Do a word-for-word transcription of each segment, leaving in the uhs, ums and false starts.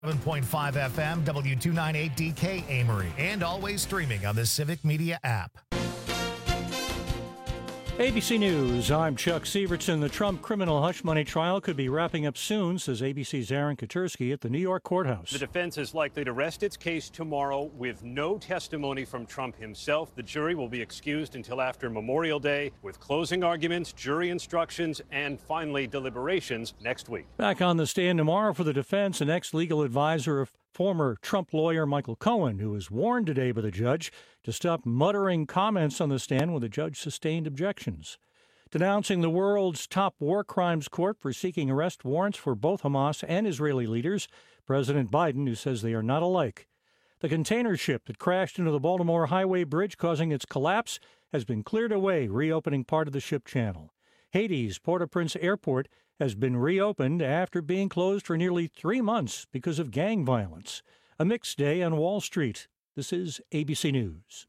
seven point five F M, W two ninety-eight D K Amory, and always streaming on the Civic Media app. A B C News, I'm Chuck Sievertson. The Trump criminal hush money trial could be wrapping up soon, says A B C's Aaron Katersky at the New York courthouse. The defense is likely to rest its case tomorrow with no testimony from Trump himself. The jury will be excused until after Memorial Day, with closing arguments, jury instructions, and finally deliberations next week. Back on the stand tomorrow for the defense, an ex-legal advisor of former Trump lawyer Michael Cohen, who was warned today by the judge to stop muttering comments on the stand when the judge sustained objections. Denouncing the world's top war crimes court for seeking arrest warrants for both Hamas and Israeli leaders, President Biden, who says they are not alike. The container ship that crashed into the Baltimore Highway Bridge, causing its collapse, has been cleared away, reopening part of the ship channel. Haiti's Port-au-Prince Airport has been reopened after being closed for nearly three months because of gang violence. A mixed day on Wall Street. This is A B C News.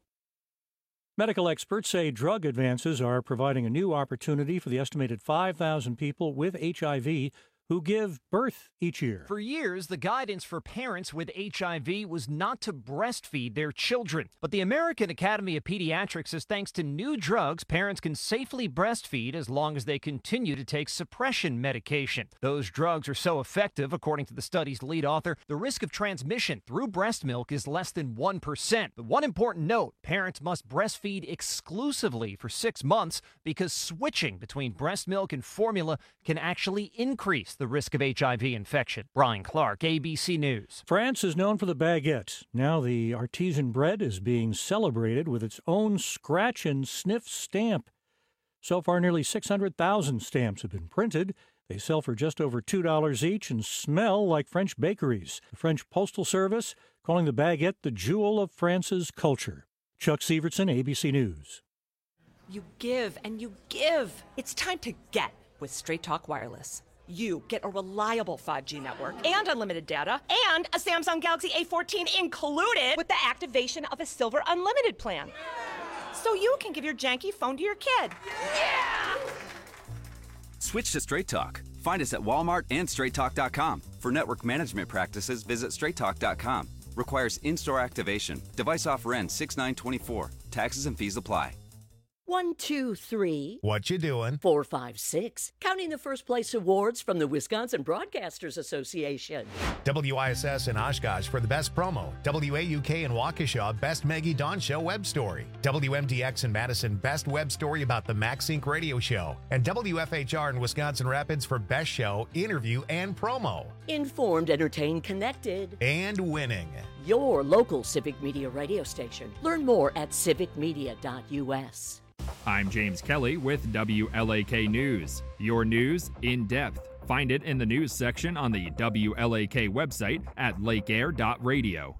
Medical experts say drug advances are providing a new opportunity for the estimated five thousand people with H I V who give birth each year. For years, the guidance for parents with H I V was not to breastfeed their children. But the American Academy of Pediatrics says thanks to new drugs, parents can safely breastfeed as long as they continue to take suppression medication. Those drugs are so effective, according to the study's lead author, the risk of transmission through breast milk is less than one percent. But one important note, parents must breastfeed exclusively for six months because switching between breast milk and formula can actually increase the risk of H I V infection. Brian Clark, A B C News. France is known for the baguette. Now the artisan bread is being celebrated with its own scratch and sniff stamp. So far, nearly six hundred thousand stamps have been printed. They sell for just over two dollars each and smell like French bakeries. The French Postal Service calling the baguette the jewel of France's culture. Chuck Sievertson, A B C News. You give and you give. It's time to get with Straight Talk Wireless. You get a reliable five G network and unlimited data and a Samsung Galaxy A fourteen included with the activation of a Silver Unlimited plan. So you can give your janky phone to your kid. Yeah! Switch to Straight Talk. Find us at Walmart and straight talk dot com. For network management practices, visit straight talk dot com. Requires in-store activation. Device offer ends six nine twenty-four. Taxes and fees apply. One, two, three. What you doing? Four, five, six. Counting the first place awards from the Wisconsin Broadcasters Association. W I S S in Oshkosh for the best promo. W A U K in Waukesha, best Maggie Dawn Show web story. W M D X in Madison, best web story about the Max Inc radio show. And W F H R in Wisconsin Rapids for best show, interview, and promo. Informed, entertained, connected. And winning. Your local Civic Media radio station. Learn more at civic media dot U S. I'm James Kelly with W L A K News. Your news in depth. Find it in the news section on the W L A K website at lake air dot radio.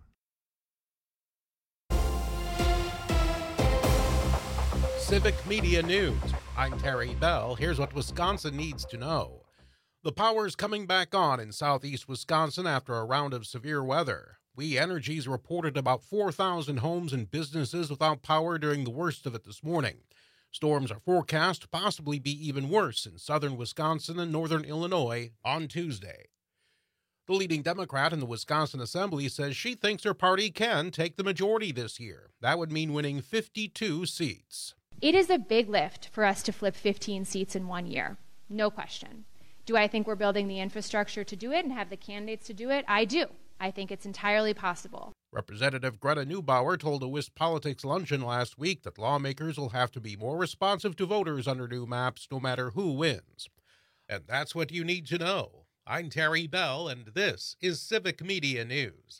Civic Media News. I'm Terry Bell. Here's what Wisconsin needs to know. The power's coming back on in southeast Wisconsin after a round of severe weather. We Energies reported about four thousand homes and businesses without power during the worst of it this morning. Storms are forecast to possibly be even worse in southern Wisconsin and northern Illinois on Tuesday. The leading Democrat in the Wisconsin Assembly says she thinks her party can take the majority this year. That would mean winning fifty-two seats. It is a big lift for us to flip fifteen seats in one year, no question. Do I think we're building the infrastructure to do it and have the candidates to do it? I do. I think it's entirely possible. Representative Greta Neubauer told a Wist Politics luncheon last week that lawmakers will have to be more responsive to voters under new maps no matter who wins. And that's what you need to know. I'm Terry Bell, and this is Civic Media News.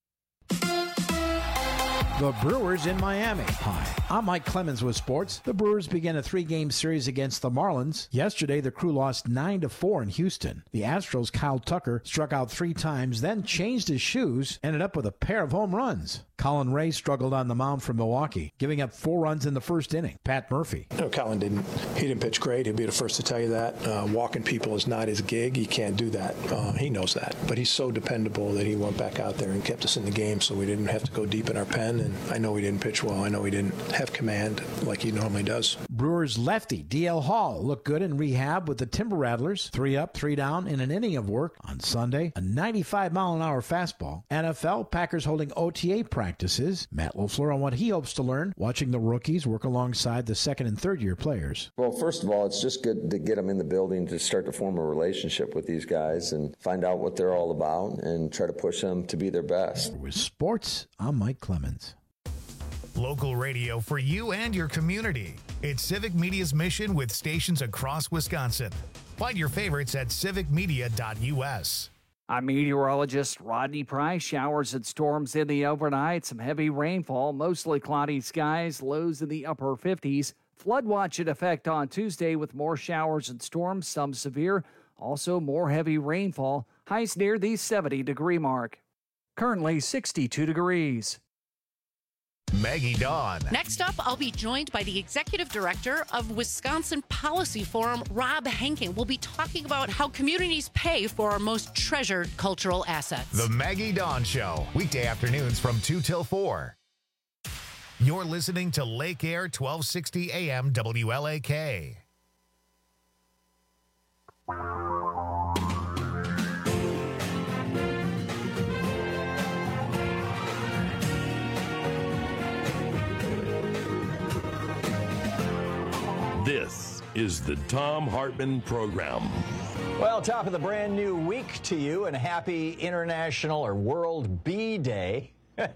The Brewers in Miami. Hi, I'm Mike Clemens with sports. The Brewers began a three-game series against the Marlins. Yesterday, the crew lost nine to four in Houston. The Astros' Kyle Tucker struck out three times, then changed his shoes, ended up with a pair of home runs. Colin Ray struggled on the mound for Milwaukee, giving up four runs in the first inning. Pat Murphy. You know, Colin didn't, he didn't pitch great. He'll be the first to tell you that. Uh, walking people is not his gig. He can't do that. Uh, he knows that. But he's so dependable that he went back out there and kept us in the game so we didn't have to go deep in our pen. And I know he didn't pitch well. I know he didn't have command like he normally does. Brewers lefty D L Hall looked good in rehab with the Timber Rattlers. Three up, three down in an inning of work on Sunday. A ninety-five mile an hour fastball. N F L, Packers holding O T A practices. Matt LaFleur on what he hopes to learn, watching the rookies work alongside the second and third year players. Well, first of all, it's just good to get them in the building to start to form a relationship with these guys and find out what they're all about and try to push them to be their best. With sports, I'm Mike Clemens. Local radio for you and your community. It's Civic Media's mission with stations across Wisconsin. Find your favorites at civic media dot u s. I'm meteorologist Rodney Price. Showers and storms in the overnight. Some heavy rainfall, mostly cloudy skies, lows in the upper fifties. Flood watch in effect on Tuesday with more showers and storms, some severe. Also more heavy rainfall. Highs near the seventy degree mark. Currently sixty-two degrees. Maggie Dawn. Next up, I'll be joined by the Executive Director of Wisconsin Policy Forum, Rob Henking. We'll be talking about how communities pay for our most treasured cultural assets. The Maggie Dawn Show, weekday afternoons from two till four. You're listening to Lake Air twelve sixty A M W L A K. This is the Thom Hartmann Program. Well, top of the brand new week to you, and happy International or World Bee Day.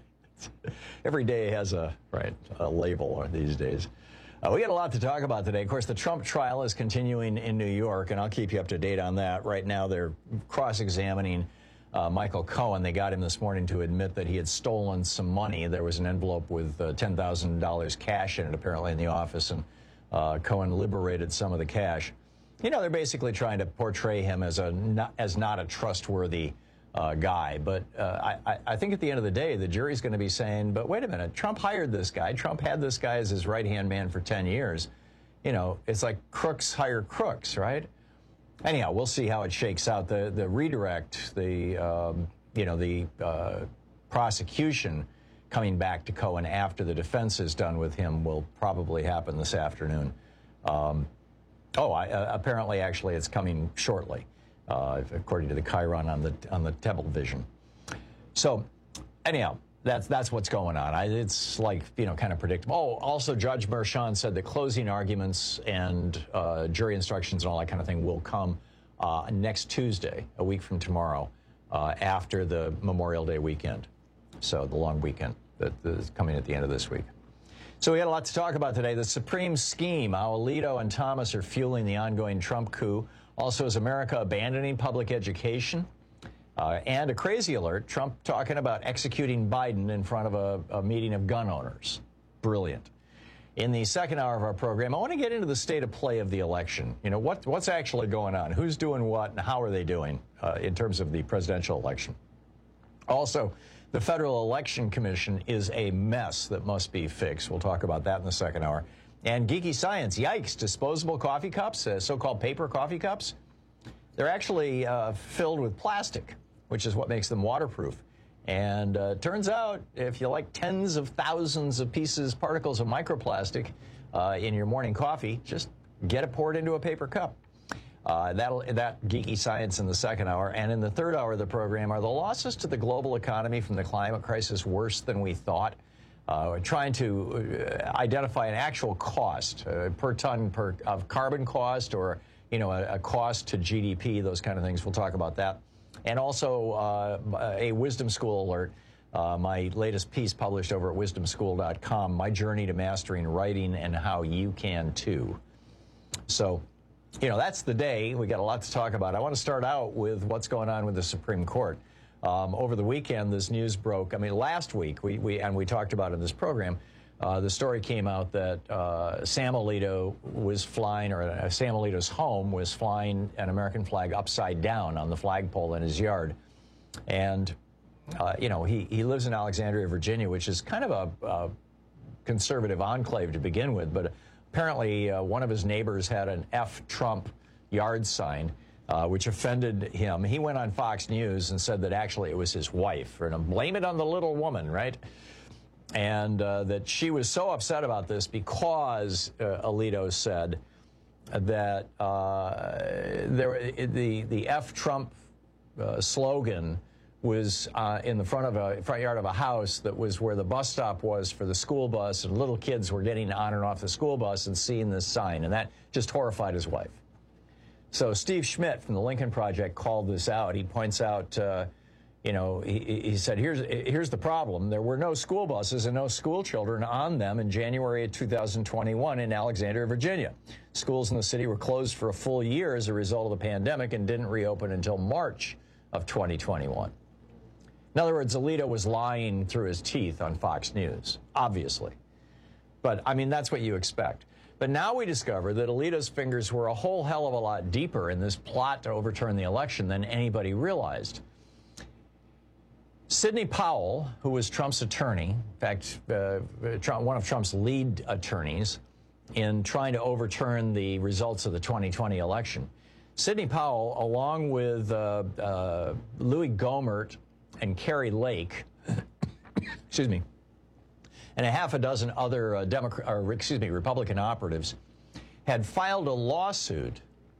Every day has a right a label these days. Uh, we got a lot to talk about today. Of course, the Trump trial is continuing in New York, and I'll keep you up to date on that. Right now, they're cross-examining uh, Michael Cohen. They got him this morning to admit that he had stolen some money. There was an envelope with uh, ten thousand dollars cash in it, apparently, in the office, and Uh, Cohen liberated some of the cash. You know, they're basically trying to portray him as a not, as not a trustworthy uh, guy. But uh, I, I think at the end of the day, the jury's going to be saying, but wait a minute, Trump hired this guy. Trump had this guy as his right-hand man for ten years. You know, it's like crooks hire crooks, right? Anyhow, we'll see how it shakes out. The, the redirect, the, um, you know, the uh, prosecution coming back to Cohen after the defense is done with him will probably happen this afternoon. Um, oh, I, uh, apparently, actually, it's coming shortly, uh, according to the Chiron on the on the television. So, anyhow, that's that's what's going on. I, it's like you know, kind of predictable. Oh, also, Judge Merchan said the closing arguments and uh, jury instructions and all that kind of thing will come uh, next Tuesday, a week from tomorrow, uh, after the Memorial Day weekend. So the long weekend that is coming at the end of this week. So we had a lot to talk about today. The Supreme Scheme, how Alito and Thomas are fueling the ongoing Trump coup. Also, is America abandoning public education? Uh, and a crazy alert, Trump talking about executing Biden in front of a, a meeting of gun owners. Brilliant. In the second hour of our program, I want to get into the state of play of the election. You know, what, what's actually going on? Who's doing what and how are they doing uh, in terms of the presidential election? Also, the Federal Election Commission is a mess that must be fixed. We'll talk about that in the second hour. And geeky science, yikes, disposable coffee cups, uh, so-called paper coffee cups, they're actually uh, filled with plastic, which is what makes them waterproof. And uh, turns out, if you like tens of thousands of pieces, particles of microplastic uh, in your morning coffee, just get it poured into a paper cup. Uh, that'll, that geeky science in the second hour. And in the third hour of the program, are the losses to the global economy from the climate crisis worse than we thought? Uh, we're trying to uh, identify an actual cost uh, per ton per, of carbon cost or, you know, a, a cost to G D P, those kind of things. We'll talk about that. And also uh, a Wisdom School alert. Uh, my latest piece published over at wisdom school dot com, My Journey to Mastering Writing and How You Can Too. So, you know, that's the day. We got a lot to talk about. I want to start out with what's going on with the Supreme Court. Um, over the weekend, this news broke. I mean, last week, we, we and we talked about it in this program, uh, the story came out that uh, Sam Alito was flying, or uh, Sam Alito's home was flying an American flag upside down on the flagpole in his yard. And uh, you know, he, he lives in Alexandria, Virginia, which is kind of a, a conservative enclave to begin with, but apparently uh, one of his neighbors had an F Trump yard sign, uh, which offended him. He went on Fox News and said that actually it was his wife, and blame it on the little woman, right? And uh, that she was so upset about this because uh, Alito said that uh, there, the, the F Trump uh, slogan was uh, in the front of a front yard of a house that was where the bus stop was for the school bus, and little kids were getting on and off the school bus and seeing this sign, and that just horrified his wife. So Steve Schmidt from the Lincoln Project called this out. He points out, uh, you know, he, he said, here's, here's the problem. There were no school buses and no school children on them in January of two thousand twenty-one in Alexandria, Virginia. Schools in the city were closed for a full year as a result of the pandemic and didn't reopen until March of twenty twenty-one. In other words, Alito was lying through his teeth on Fox News, obviously. But, I mean, that's what you expect. But now we discover that Alito's fingers were a whole hell of a lot deeper in this plot to overturn the election than anybody realized. Sidney Powell, who was Trump's attorney, in fact, uh, Trump, one of Trump's lead attorneys in trying to overturn the results of the twenty twenty election, Sidney Powell, along with uh, uh, Louis Gohmert and Kari Lake, excuse me, and a half a dozen other uh, Democrat, or excuse me, Republican operatives, had filed a lawsuit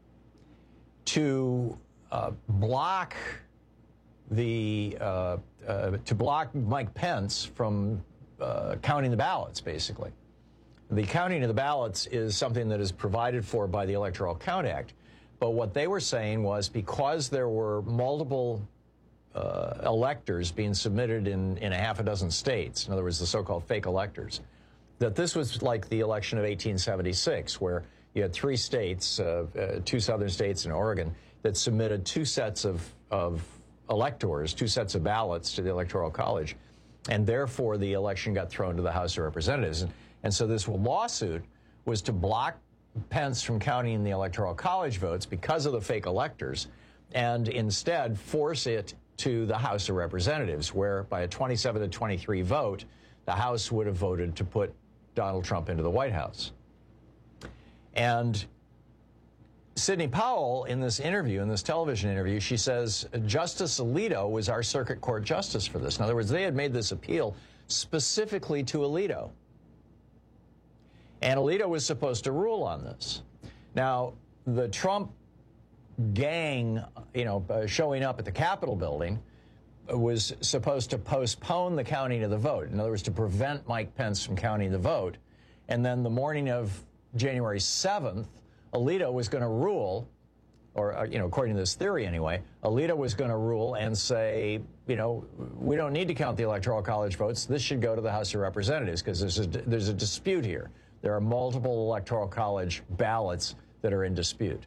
to uh, block the uh, uh, to block Mike Pence from uh, counting the ballots. Basically, the counting of the ballots is something that is provided for by the Electoral Count Act. But what they were saying was because there were multiple Uh, electors being submitted in, in a half a dozen states, in other words, the so-called fake electors, that this was like the election of eighteen seventy-six, where you had three states, uh, uh, two southern states and Oregon, that submitted two sets of, of electors, two sets of ballots to the Electoral College, and therefore the election got thrown to the House of Representatives. And, and so this lawsuit was to block Pence from counting the Electoral College votes because of the fake electors, and instead force it to the House of Representatives, where by a twenty-seven to twenty-three vote, the House would have voted to put Donald Trump into the White House. And Sidney Powell, in this interview, in this television interview, she says Justice Alito was our circuit court justice for this. In other words, they had made this appeal specifically to Alito. And Alito was supposed to rule on this. Now, the Trump gang, you know, uh, showing up at the Capitol building was supposed to postpone the counting of the vote. In other words, to prevent Mike Pence from counting the vote. And then the morning of January seventh, Alito was going to rule, or, uh, you know, according to this theory anyway, Alito was going to rule and say, you know, we don't need to count the Electoral College votes. This should go to the House of Representatives because there's a, there's a dispute here. There are multiple Electoral College ballots that are in dispute.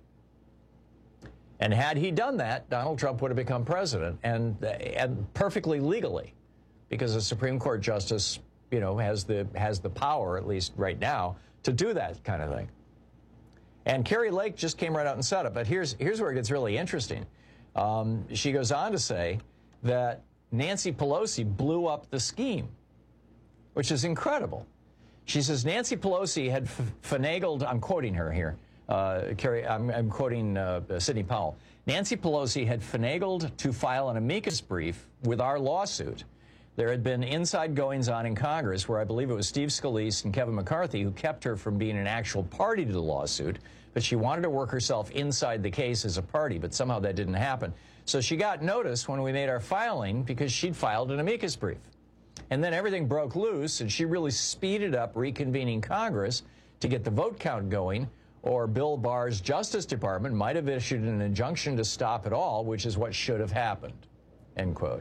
And had he done that, Donald Trump would have become president, and, and perfectly legally, because the Supreme Court justice, you know, has the has the power, at least right now, to do that kind of thing. And Kari Lake just came right out and said it. But here's here's where it gets really interesting. Um, she goes on to say that Nancy Pelosi blew up the scheme, which is incredible. She says Nancy Pelosi had f- finagled. I'm quoting her here. Uh, Carrie, I'm, I'm quoting uh, Sidney Powell. Nancy Pelosi had finagled to file an amicus brief with our lawsuit. There had been inside goings-on in Congress where I believe it was Steve Scalise and Kevin McCarthy who kept her from being an actual party to the lawsuit, but she wanted to work herself inside the case as a party, but somehow that didn't happen. So she got notice when we made our filing because she'd filed an amicus brief. And then everything broke loose, and she really speeded up reconvening Congress to get the vote count going, or Bill Barr's Justice Department might have issued an injunction to stop it all, which is what should have happened, end quote.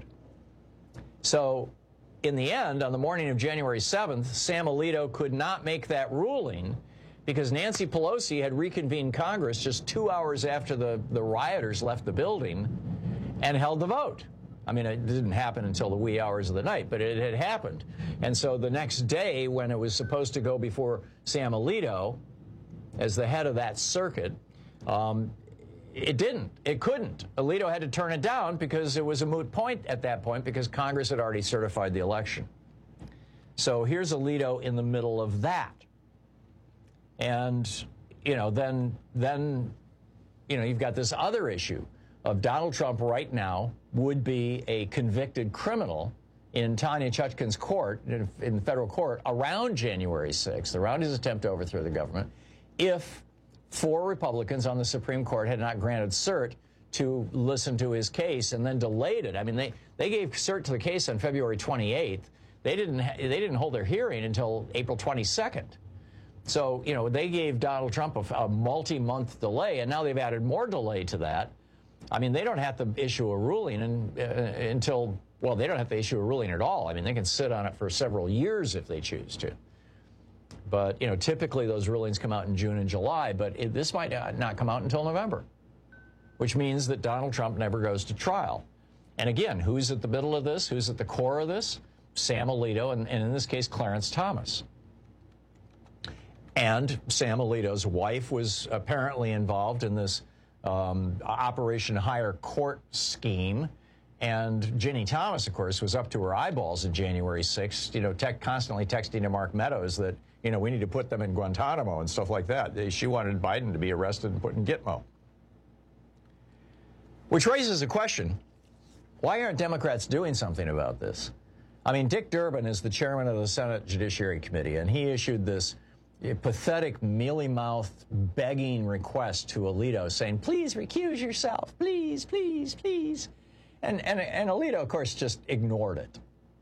So in the end, on the morning of January seventh, Sam Alito could not make that ruling because Nancy Pelosi had reconvened Congress just two hours after the, the rioters left the building and held the vote. I mean, it didn't happen until the wee hours of the night, but it had happened. And so the next day, when it was supposed to go before Sam Alito as the head of that circuit, um, it didn't. It couldn't. Alito had to turn it down because it was a moot point at that point because Congress had already certified the election. So here's Alito in the middle of that. And, you know, then, then, you know, you've got this other issue of Donald Trump right now would be a convicted criminal in Tanya Chutkan's court, in, in federal court, around January sixth, around his attempt to overthrow the government, if four Republicans on the Supreme Court had not granted cert to listen to his case and then delayed it. I mean, they, they gave cert to the case on February twenty-eighth. They didn't, they didn't hold their hearing until April twenty-second. So, you know, they gave Donald Trump a, a multi-month delay, and now they've added more delay to that. I mean, they don't have to issue a ruling in, uh, until, well, they don't have to issue a ruling at all. I mean, they can sit on it for several years if they choose to. But, you know, typically those rulings come out in June and July, but it, this might not come out until November, which means that Donald Trump never goes to trial. And again, who's at the middle of this? Who's at the core of this? Sam Alito, and, and in this case, Clarence Thomas. And Sam Alito's wife was apparently involved in this um, Operation Higher Court scheme. And Ginny Thomas, of course, was up to her eyeballs on January sixth, you know, tech, constantly texting to Mark Meadows that, you know, we need to put them in Guantanamo and stuff like that. She wanted Biden to be arrested and put in Gitmo. Which raises a question. Why aren't Democrats doing something about this? I mean, Dick Durbin is the chairman of the Senate Judiciary Committee, and he issued this pathetic, mealy-mouthed, begging request to Alito saying, please recuse yourself, please, please, please. And, and, and Alito, of course, just ignored it.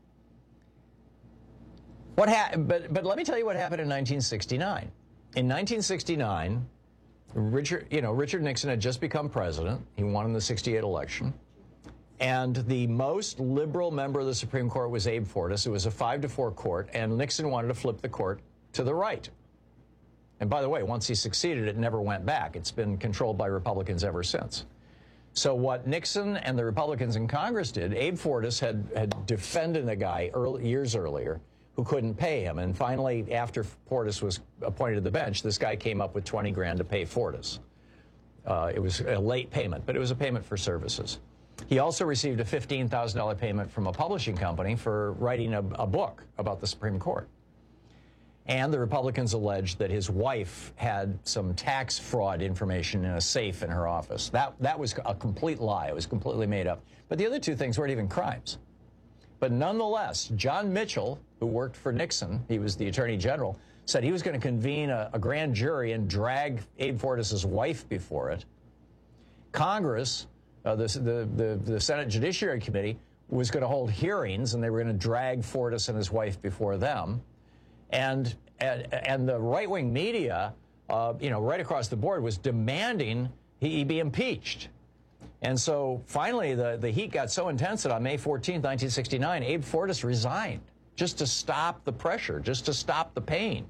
What ha but, but let me tell you what happened in nineteen sixty-nine. In nineteen sixty-nine, Richard, you know, Richard Nixon had just become president. He won in the sixty-eight election. And the most liberal member of the Supreme Court was Abe Fortas. It was a five to four court, and Nixon wanted to flip the court to the right. And by the way, once he succeeded, it never went back. It's been controlled by Republicans ever since. So what Nixon and the Republicans in Congress did, Abe Fortas had, had defended a guy early, years earlier who couldn't pay him. And finally, after Fortas was appointed to the bench, this guy came up with twenty grand to pay Fortas. Uh, it was a late payment, but it was a payment for services. He also received a fifteen thousand dollar payment from a publishing company for writing a, a book about the Supreme Court. And the Republicans alleged that his wife had some tax fraud information in a safe in her office. That, that was a complete lie. It was completely made up. But the other two things weren't even crimes. But nonetheless, John Mitchell, who worked for Nixon, he was the Attorney General, said he was going to convene a, a grand jury and drag Abe Fortas' wife before it. Congress, uh, the, the, the, the Senate Judiciary Committee, was going to hold hearings, and they were going to drag Fortas and his wife before them. And, and, and the right-wing media, uh, you know, right across the board was demanding he be impeached. And so finally the, the heat got so intense that on May fourteenth, nineteen sixty-nine, Abe Fortas resigned just to stop the pressure, just to stop the pain.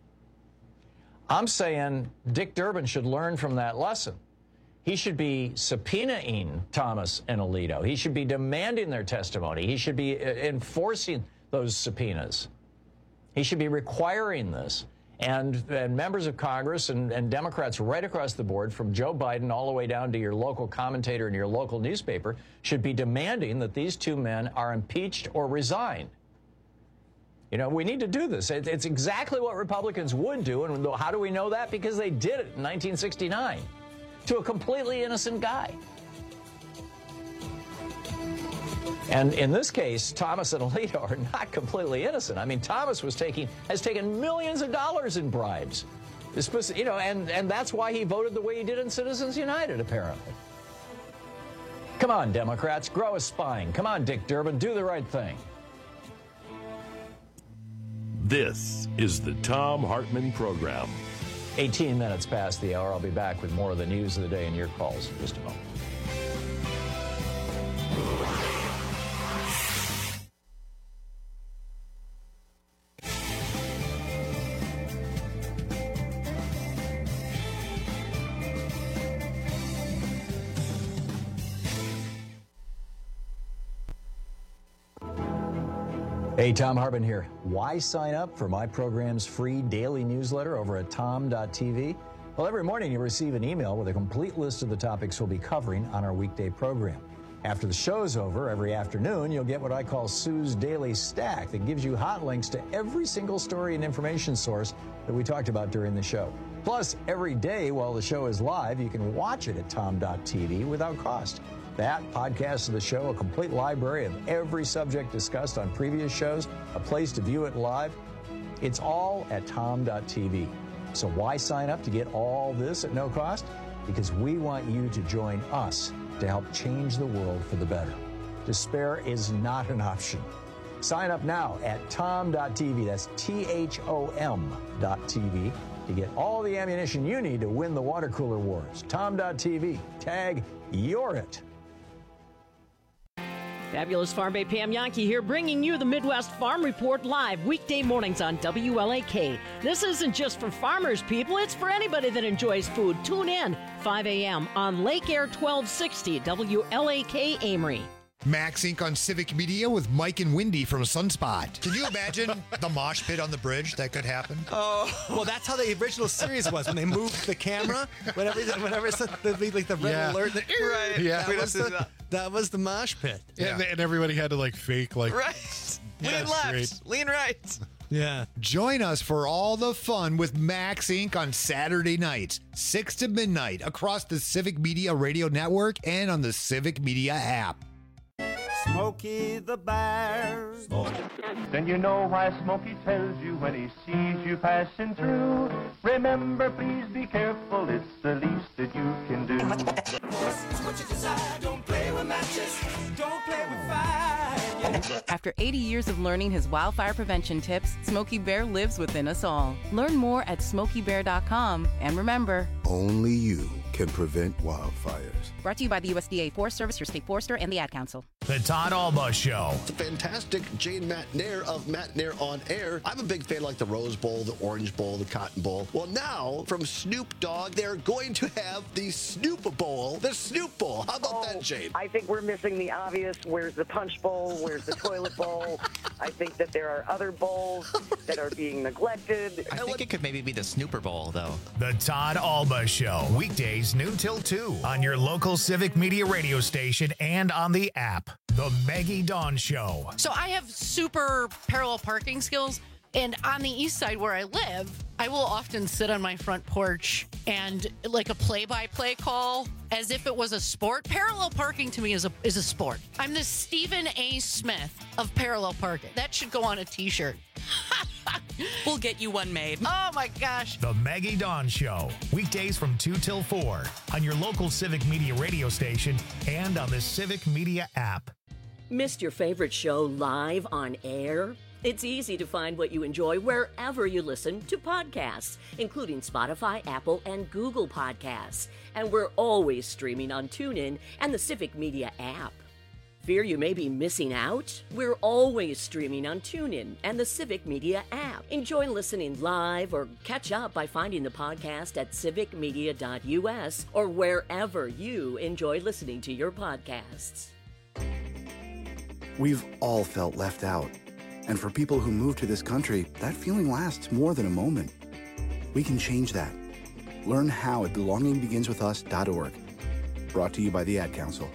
I'm saying Dick Durbin should learn from that lesson. He should be subpoenaing Thomas and Alito. He should be demanding their testimony. He should be enforcing those subpoenas. He should be requiring this. And, and members of Congress and, and Democrats right across the board, from Joe Biden all the way down to your local commentator and your local newspaper, should be demanding that these two men are impeached or resign. You know, we need to do this. It, it's exactly what Republicans would do. And how do we know that? Because they did it in nineteen sixty-nine to a completely innocent guy. And in this case, Thomas and Alito are not completely innocent. I mean, Thomas was taking, has taken millions of dollars in bribes. This, you know, and, and that's why he voted the way he did in Citizens United, apparently. Come on, Democrats, grow a spine. Come on, Dick Durbin, do the right thing. This is the Thom Hartmann Program. eighteen minutes past the hour. I'll be back with more of the news of the day and your calls in just a moment. Hey, Thom Hartmann here. Why sign up for my program's free daily newsletter over at tom dot t v? Well, every morning you receive an email with a complete list of the topics we'll be covering on our weekday program. After the show's over, every afternoon, you'll get what I call Sue's Daily Stack that gives you hot links to every single story and information source that we talked about during the show. Plus, every day while the show is live, you can watch it at tom dot t v without cost. That, podcasts of the show, a complete library of every subject discussed on previous shows, a place to view it live, it's all at tom dot t v. So why sign up to get all this at no cost? Because we want you to join us to help change the world for the better. Despair is not an option. Sign up now at tom dot t v. That's T H O M dot T V to get all the ammunition you need to win the water cooler wars. tom dot t v. Tag You're It. Fabulous Farm Bay Pam Yankee here, bringing you the Midwest Farm Report live weekday mornings on W L A K. This isn't just for farmers, people. It's for anybody that enjoys food. Tune in five a.m. on Lake Air twelve sixty W L A K Amory. Max Incorporated on Civic Media with Mike and Wendy from Sunspot. Can you imagine the mosh pit on the bridge that could happen? Oh, well, that's how the original series was when they moved the camera. Whenever, whenever it's the, the, like the red Yeah. alert, the, Right. Yeah. that was the, that was the mosh pit. Yeah. And, and everybody had to like fake like Right. Yeah, Lean left, great. lean right. Yeah. Join us for all the fun with Max Incorporated on Saturday nights, six to midnight, across the Civic Media Radio Network and on the Civic Media app. Smokey the Bear. Then you know why Smokey tells you when he sees you passing through. Remember, please be careful, it's the least that you can do. What you desire, don't play with matches, don't play with fire. After eighty years of learning his wildfire prevention tips, Smokey Bear lives within us all. Learn more at smokey bear dot com. And remember, only you can prevent wildfires. brought to you by the U S D A Forest Service, your state forester, and the Ad Council. The Todd Alba Show. The fantastic Jane Matt Nair of Matt Nair on Air. I'm a big fan like the Rose Bowl, the Orange Bowl, the Cotton Bowl. Well, now from Snoop Dogg, they're going to have the Snoop Bowl, the Snoop Bowl. How about oh, that, Jane? I think we're missing the obvious. Where's the Punch Bowl? Where's the Toilet Bowl? I think that there are other bowls that are being neglected. I think it could maybe be the Snooper Bowl, though. The Todd Alba Show. Weekdays noon till two on your local Civic Media radio station and on the app. The Maggie Dawn Show. So I have super parallel parking skills. And on the east side where I live, I will often sit on my front porch and like a play-by-play call as if it was a sport. Parallel parking to me is a is a sport. I'm the Stephen A. Smith of parallel parking. That should go on a t-shirt. We'll get you one made. Oh my gosh. The Maggie Dawn Show. Weekdays from two till four on your local Civic Media radio station and on the Civic Media app. Missed your favorite show live on air? It's easy to find what you enjoy wherever you listen to podcasts, including Spotify, Apple, and Google Podcasts. And we're always streaming on TuneIn and the Civic Media app. Fear you may be missing out? We're always streaming on TuneIn and the Civic Media app. Enjoy listening live or catch up by finding the podcast at civic media dot U S or wherever you enjoy listening to your podcasts. We've all felt left out. And for people who move to this country, that feeling lasts more than a moment. We can change that. Learn how at belonging begins with us dot org. Brought to you by the Ad Council.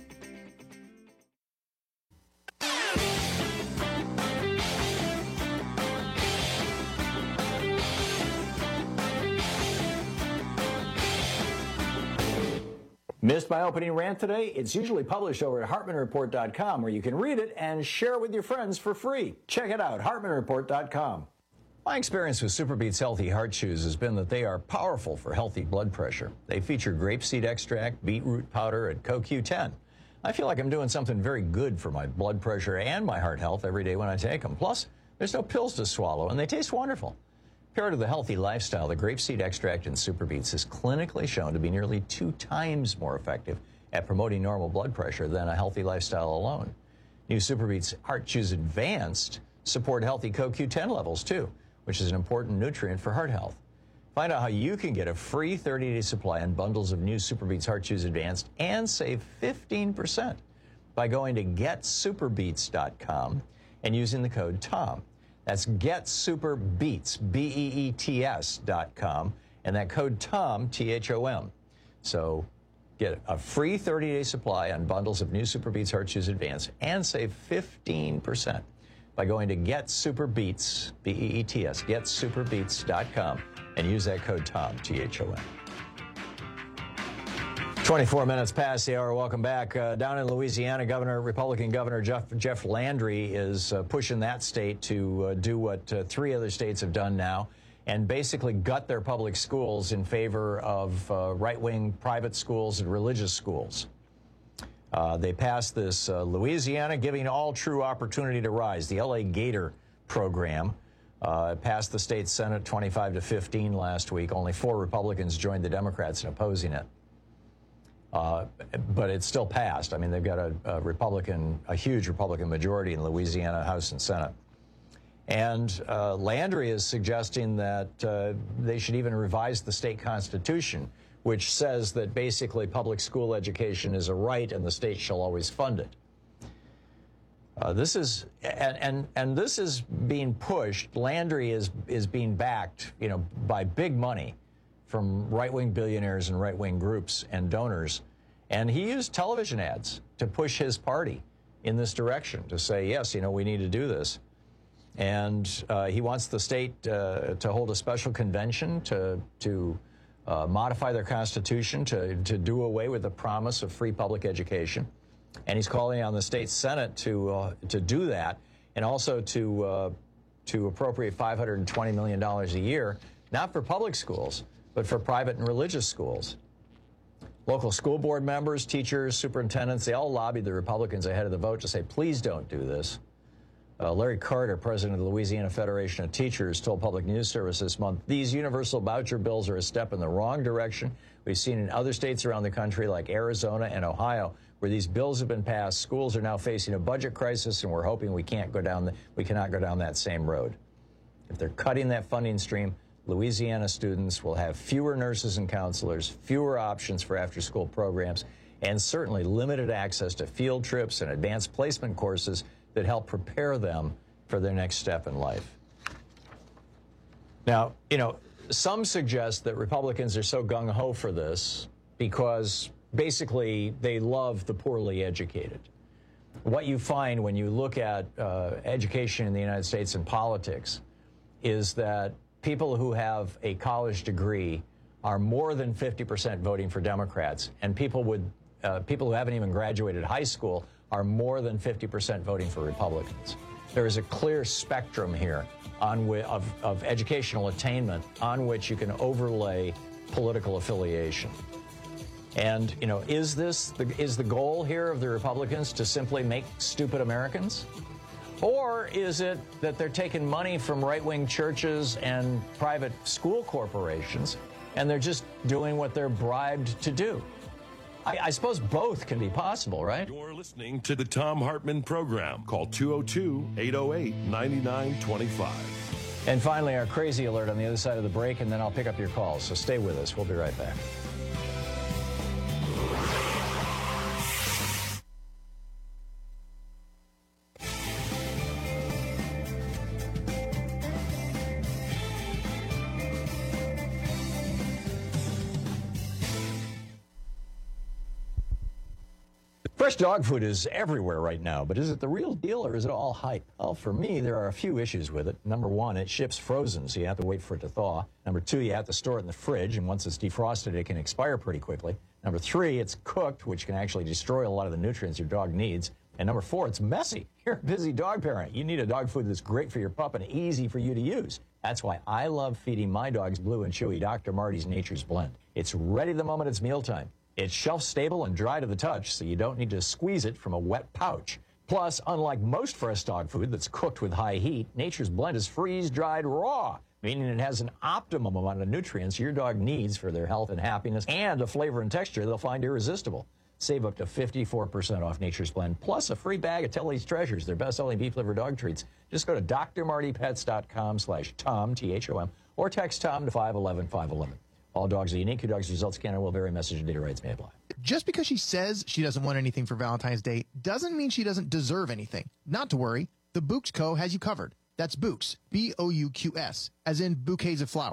Missed my opening rant today? It's usually published over at hartman report dot com where you can read it and share it with your friends for free. Check it out, hartman report dot com. My experience with SuperBeets Healthy Heart Chews has been that they are powerful for healthy blood pressure. They feature grapeseed extract, beetroot powder, and Co Q ten. I feel like I'm doing something very good for my blood pressure and my heart health every day when I take them. Plus, there's no pills to swallow, and they taste wonderful. Paired with a healthy lifestyle, the grapeseed extract in SuperBeets is clinically shown to be nearly two times more effective at promoting normal blood pressure than a healthy lifestyle alone. New SuperBeets Heart Chews Advanced support healthy Co Q ten levels too, which is an important nutrient for heart health. Find out how you can get a free thirty-day supply on bundles of new SuperBeets Heart Chews Advanced and save fifteen percent by going to get super beets dot com and using the code TOM. That's GetSuperBeets, B E E T S dot com, and that code TOM, T H O M. So get a free thirty-day supply on bundles of new Super Beets Heart Chews Advance and save fifteen percent by going to Get Super Beets, B E E T S, get super beets dot com, and use that code TOM, T H O M. twenty-four minutes past the hour. Welcome back. Uh, down in Louisiana, Governor, Republican Governor Jeff, Jeff Landry is uh, pushing that state to uh, do what uh, three other states have done now, and basically gut their public schools in favor of uh, right-wing private schools and religious schools. Uh, they passed this uh, Louisiana Giving All True Opportunity to Rise, the L A Gator program. Uh, passed the state Senate twenty-five to fifteen last week. Only four Republicans joined the Democrats in opposing it. Uh, but it's still passed. I mean, they've got a, a Republican, a huge Republican majority in Louisiana House and Senate. And uh, Landry is suggesting that uh, they should even revise the state constitution, which says that basically public school education is a right and the state shall always fund it. Uh, this is and, and and this is being pushed. Landry is is being backed, you know, by big money from right-wing billionaires and right-wing groups and donors, and he used television ads to push his party in this direction to say, yes, you know, we need to do this. And uh, he wants the state uh, to hold a special convention to to uh, modify their constitution to to do away with the promise of free public education. And he's calling on the state Senate to uh, to do that, and also to uh, to appropriate five hundred twenty million dollars a year, not for public schools, but for private and religious schools. Local school board members, teachers, superintendents, they all lobbied the Republicans ahead of the vote to say, please don't do this. Uh, Larry Carter, president of the Louisiana Federation of Teachers, told Public News Service this month, these universal voucher bills are a step in the wrong direction. We've seen in other states around the country like Arizona and Ohio, where these bills have been passed, schools are now facing a budget crisis, and we're hoping we can't go down the, we cannot go down that same road. If they're cutting that funding stream, Louisiana students will have fewer nurses and counselors, fewer options for after-school programs, and certainly limited access to field trips and advanced placement courses that help prepare them for their next step in life. Now, you know, some suggest that Republicans are so gung-ho for this because basically they love the poorly educated. What you find when you look at uh, education in the United States and politics is that people who have a college degree are more than fifty percent voting for Democrats, and people with uh, people who haven't even graduated high school are more than fifty percent voting for Republicans. There is a clear spectrum here on wi- of, of educational attainment on which you can overlay political affiliation. And, you know, is this the, is the goal here of the Republicans to simply make stupid Americans? Or is it that they're taking money from right-wing churches and private school corporations, and they're just doing what they're bribed to do? I, I suppose both can be possible, right? You're listening to the Thom Hartmann Program. Call two oh two, eight oh eight, nine nine two five. And finally, our crazy alert on the other side of the break, and then I'll pick up your calls. So stay with us. We'll be right back. Fresh dog food is everywhere right now, but is it the real deal or is it all hype? Well, for me, there are a few issues with it. Number one, it ships frozen, so you have to wait for it to thaw. Number two, you have to store it in the fridge, and once it's defrosted, it can expire pretty quickly. Number three, it's cooked, which can actually destroy a lot of the nutrients your dog needs. And number four, it's messy. You're a busy dog parent. You need a dog food that's great for your pup and easy for you to use. That's why I love feeding my dogs Blue and Chewy Doctor Marty's Nature's Blend. It's ready the moment it's mealtime. It's shelf-stable and dry to the touch, so you don't need to squeeze it from a wet pouch. Plus, unlike most fresh dog food that's cooked with high heat, Nature's Blend is freeze-dried raw, meaning it has an optimum amount of nutrients your dog needs for their health and happiness, and a flavor and texture they'll find irresistible. Save up to fifty-four percent off Nature's Blend, plus a free bag of Tilly's Treasures, their best-selling beef liver dog treats. Just go to d r marty pets dot com slash Tom, T H O M, or text Tom to five one one, five one one. All dogs are unique. Your dog's results can and will vary. Message and data rights may apply. Just because she says she doesn't want anything for Valentine's Day doesn't mean she doesn't deserve anything. Not to worry, the Bouqs Co. has you covered. That's Bouqs, B O U Q S, as in bouquets of flowers.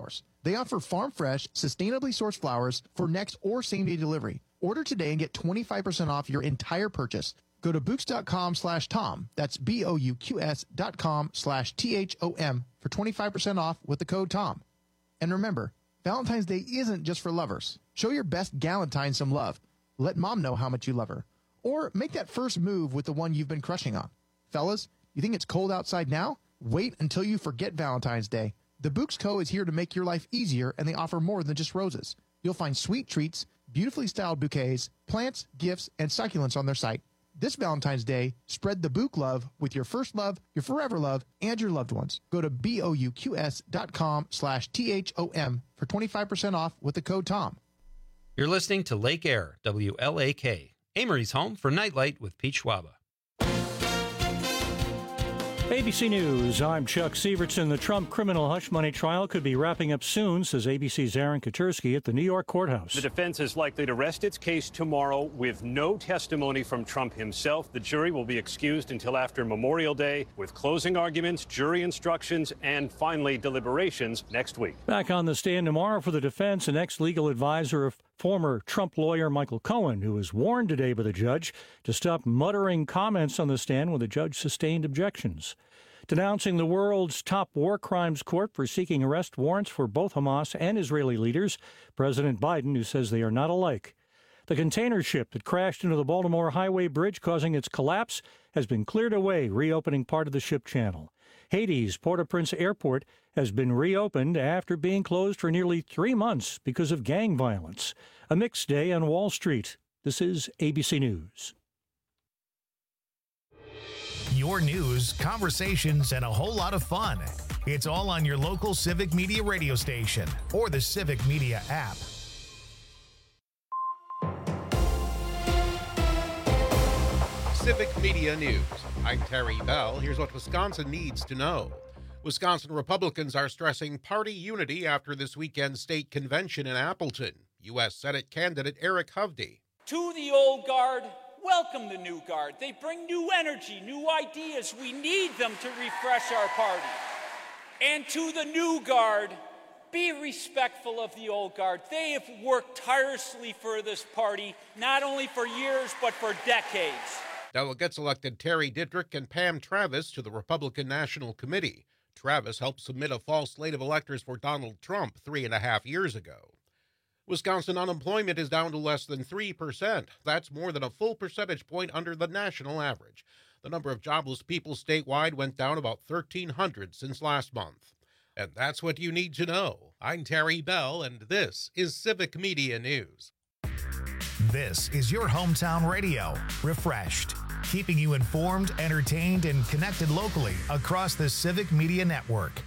They offer farm-fresh, sustainably sourced flowers for next or same-day delivery. Order today and get twenty-five percent off your entire purchase. Go to Bouqs.com slash Tom. That's B-O-U-Q-S dot com slash T-H-O-M for twenty-five percent off with the code Tom. And remember, Valentine's Day isn't just for lovers. Show your best galentine some love. Let mom know how much you love her. Or make that first move with the one you've been crushing on. Fellas, you think it's cold outside now? Wait until you forget Valentine's Day. The Bouqs Co. is here to make your life easier, and they offer more than just roses. You'll find sweet treats, beautifully styled bouquets, plants, gifts, and succulents on their site. This Valentine's Day, spread the Bouq love with your first love, your forever love, and your loved ones. Go to B-O-U-Q-S.com slash T-H-O-M for twenty-five percent off with the code Tom. You're listening to Lake Air, W L A K, Amory's home for Nightlight with Pete Schwaba. A B C News, I'm Chuck Sievertson. The Trump criminal hush money trial could be wrapping up soon, says A B C's Aaron Katursky at the New York courthouse. The defense is likely to rest its case tomorrow with no testimony from Trump himself. The jury will be excused until after Memorial Day, with closing arguments, jury instructions, and finally deliberations next week. Back on the stand tomorrow for the defense, an ex-legal advisor of former Trump lawyer Michael Cohen, who was warned today by the judge to stop muttering comments on the stand when the judge sustained objections. Denouncing the world's top war crimes court for seeking arrest warrants for both Hamas and Israeli leaders, President Biden, who says they are not alike. The container ship that crashed into the Baltimore Highway Bridge, causing its collapse, has been cleared away, reopening part of the ship channel. Haiti's Port-au-Prince Airport has been reopened after being closed for nearly three months because of gang violence. A mixed day on Wall Street. This is A B C News. Your news, conversations, and a whole lot of fun. It's all on your local Civic Media radio station or the Civic Media app. Civic Media News. I'm Terry Bell. Here's what Wisconsin needs to know. Wisconsin Republicans are stressing party unity after this weekend's state convention in Appleton. U S Senate candidate Eric Hovde. To the old guard, welcome the new guard. They bring new energy, new ideas. We need them to refresh our party. And to the new guard, be respectful of the old guard. They have worked tirelessly for this party, not only for years, but for decades. Delegates elected Terry Dittrich and Pam Travis to the Republican National Committee. Travis helped submit a false slate of electors for Donald Trump three and a half years ago. Wisconsin unemployment is down to less than three percent. That's more than a full percentage point under the national average. The number of jobless people statewide went down about thirteen hundred since last month. And that's what you need to know. I'm Terry Bell, and this is Civic Media News. This is your hometown radio, refreshed, keeping you informed, entertained, and connected locally across the Civic Media Network.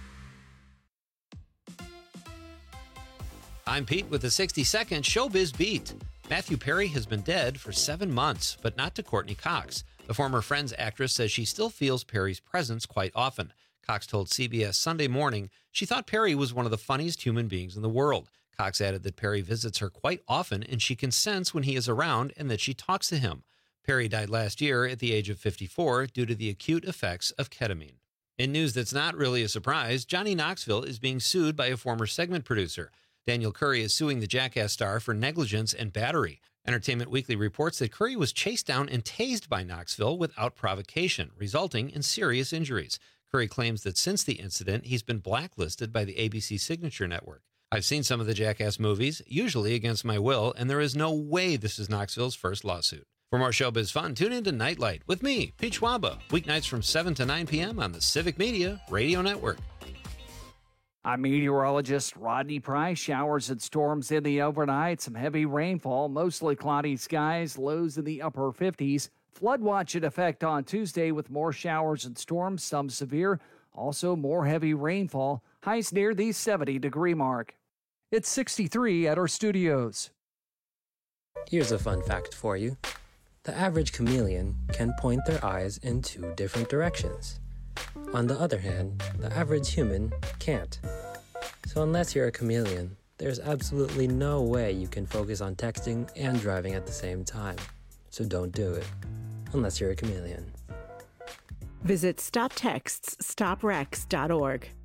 I'm Pete with the sixty second Showbiz Beat. Matthew Perry has been dead for seven months, but not to Courtney Cox. The former Friends actress says she still feels Perry's presence quite often. Cox told C B S Sunday Morning she thought Perry was one of the funniest human beings in the world. Cox added that Perry visits her quite often and she can sense when he is around and that she talks to him. Perry died last year at the age of fifty-four due to the acute effects of ketamine. In news that's not really a surprise, Johnny Knoxville is being sued by a former segment producer. Daniel Curry is suing the Jackass star for negligence and battery. Entertainment Weekly reports that Curry was chased down and tased by Knoxville without provocation, resulting in serious injuries. Curry claims that since the incident, he's been blacklisted by the A B C Signature Network. I've seen some of the Jackass movies, usually against my will, and there is no way this is Knoxville's first lawsuit. For more showbiz fun, tune in to Nightlight with me, Pete Schwaba, weeknights from seven to nine p.m. on the Civic Media Radio Network. I'm meteorologist Rodney Price. Showers and storms in the overnight. Some heavy rainfall, mostly cloudy skies, lows in the upper fifties. Flood watch in effect on Tuesday with more showers and storms, some severe. Also more heavy rainfall. Highs near the seventy degree mark. It's sixty-three at our studios. Here's a fun fact for you. The average chameleon can point their eyes in two different directions. On the other hand, the average human can't. So unless you're a chameleon, there's absolutely no way you can focus on texting and driving at the same time. So don't do it, unless you're a chameleon. Visit stop texts stop wrecks dot org.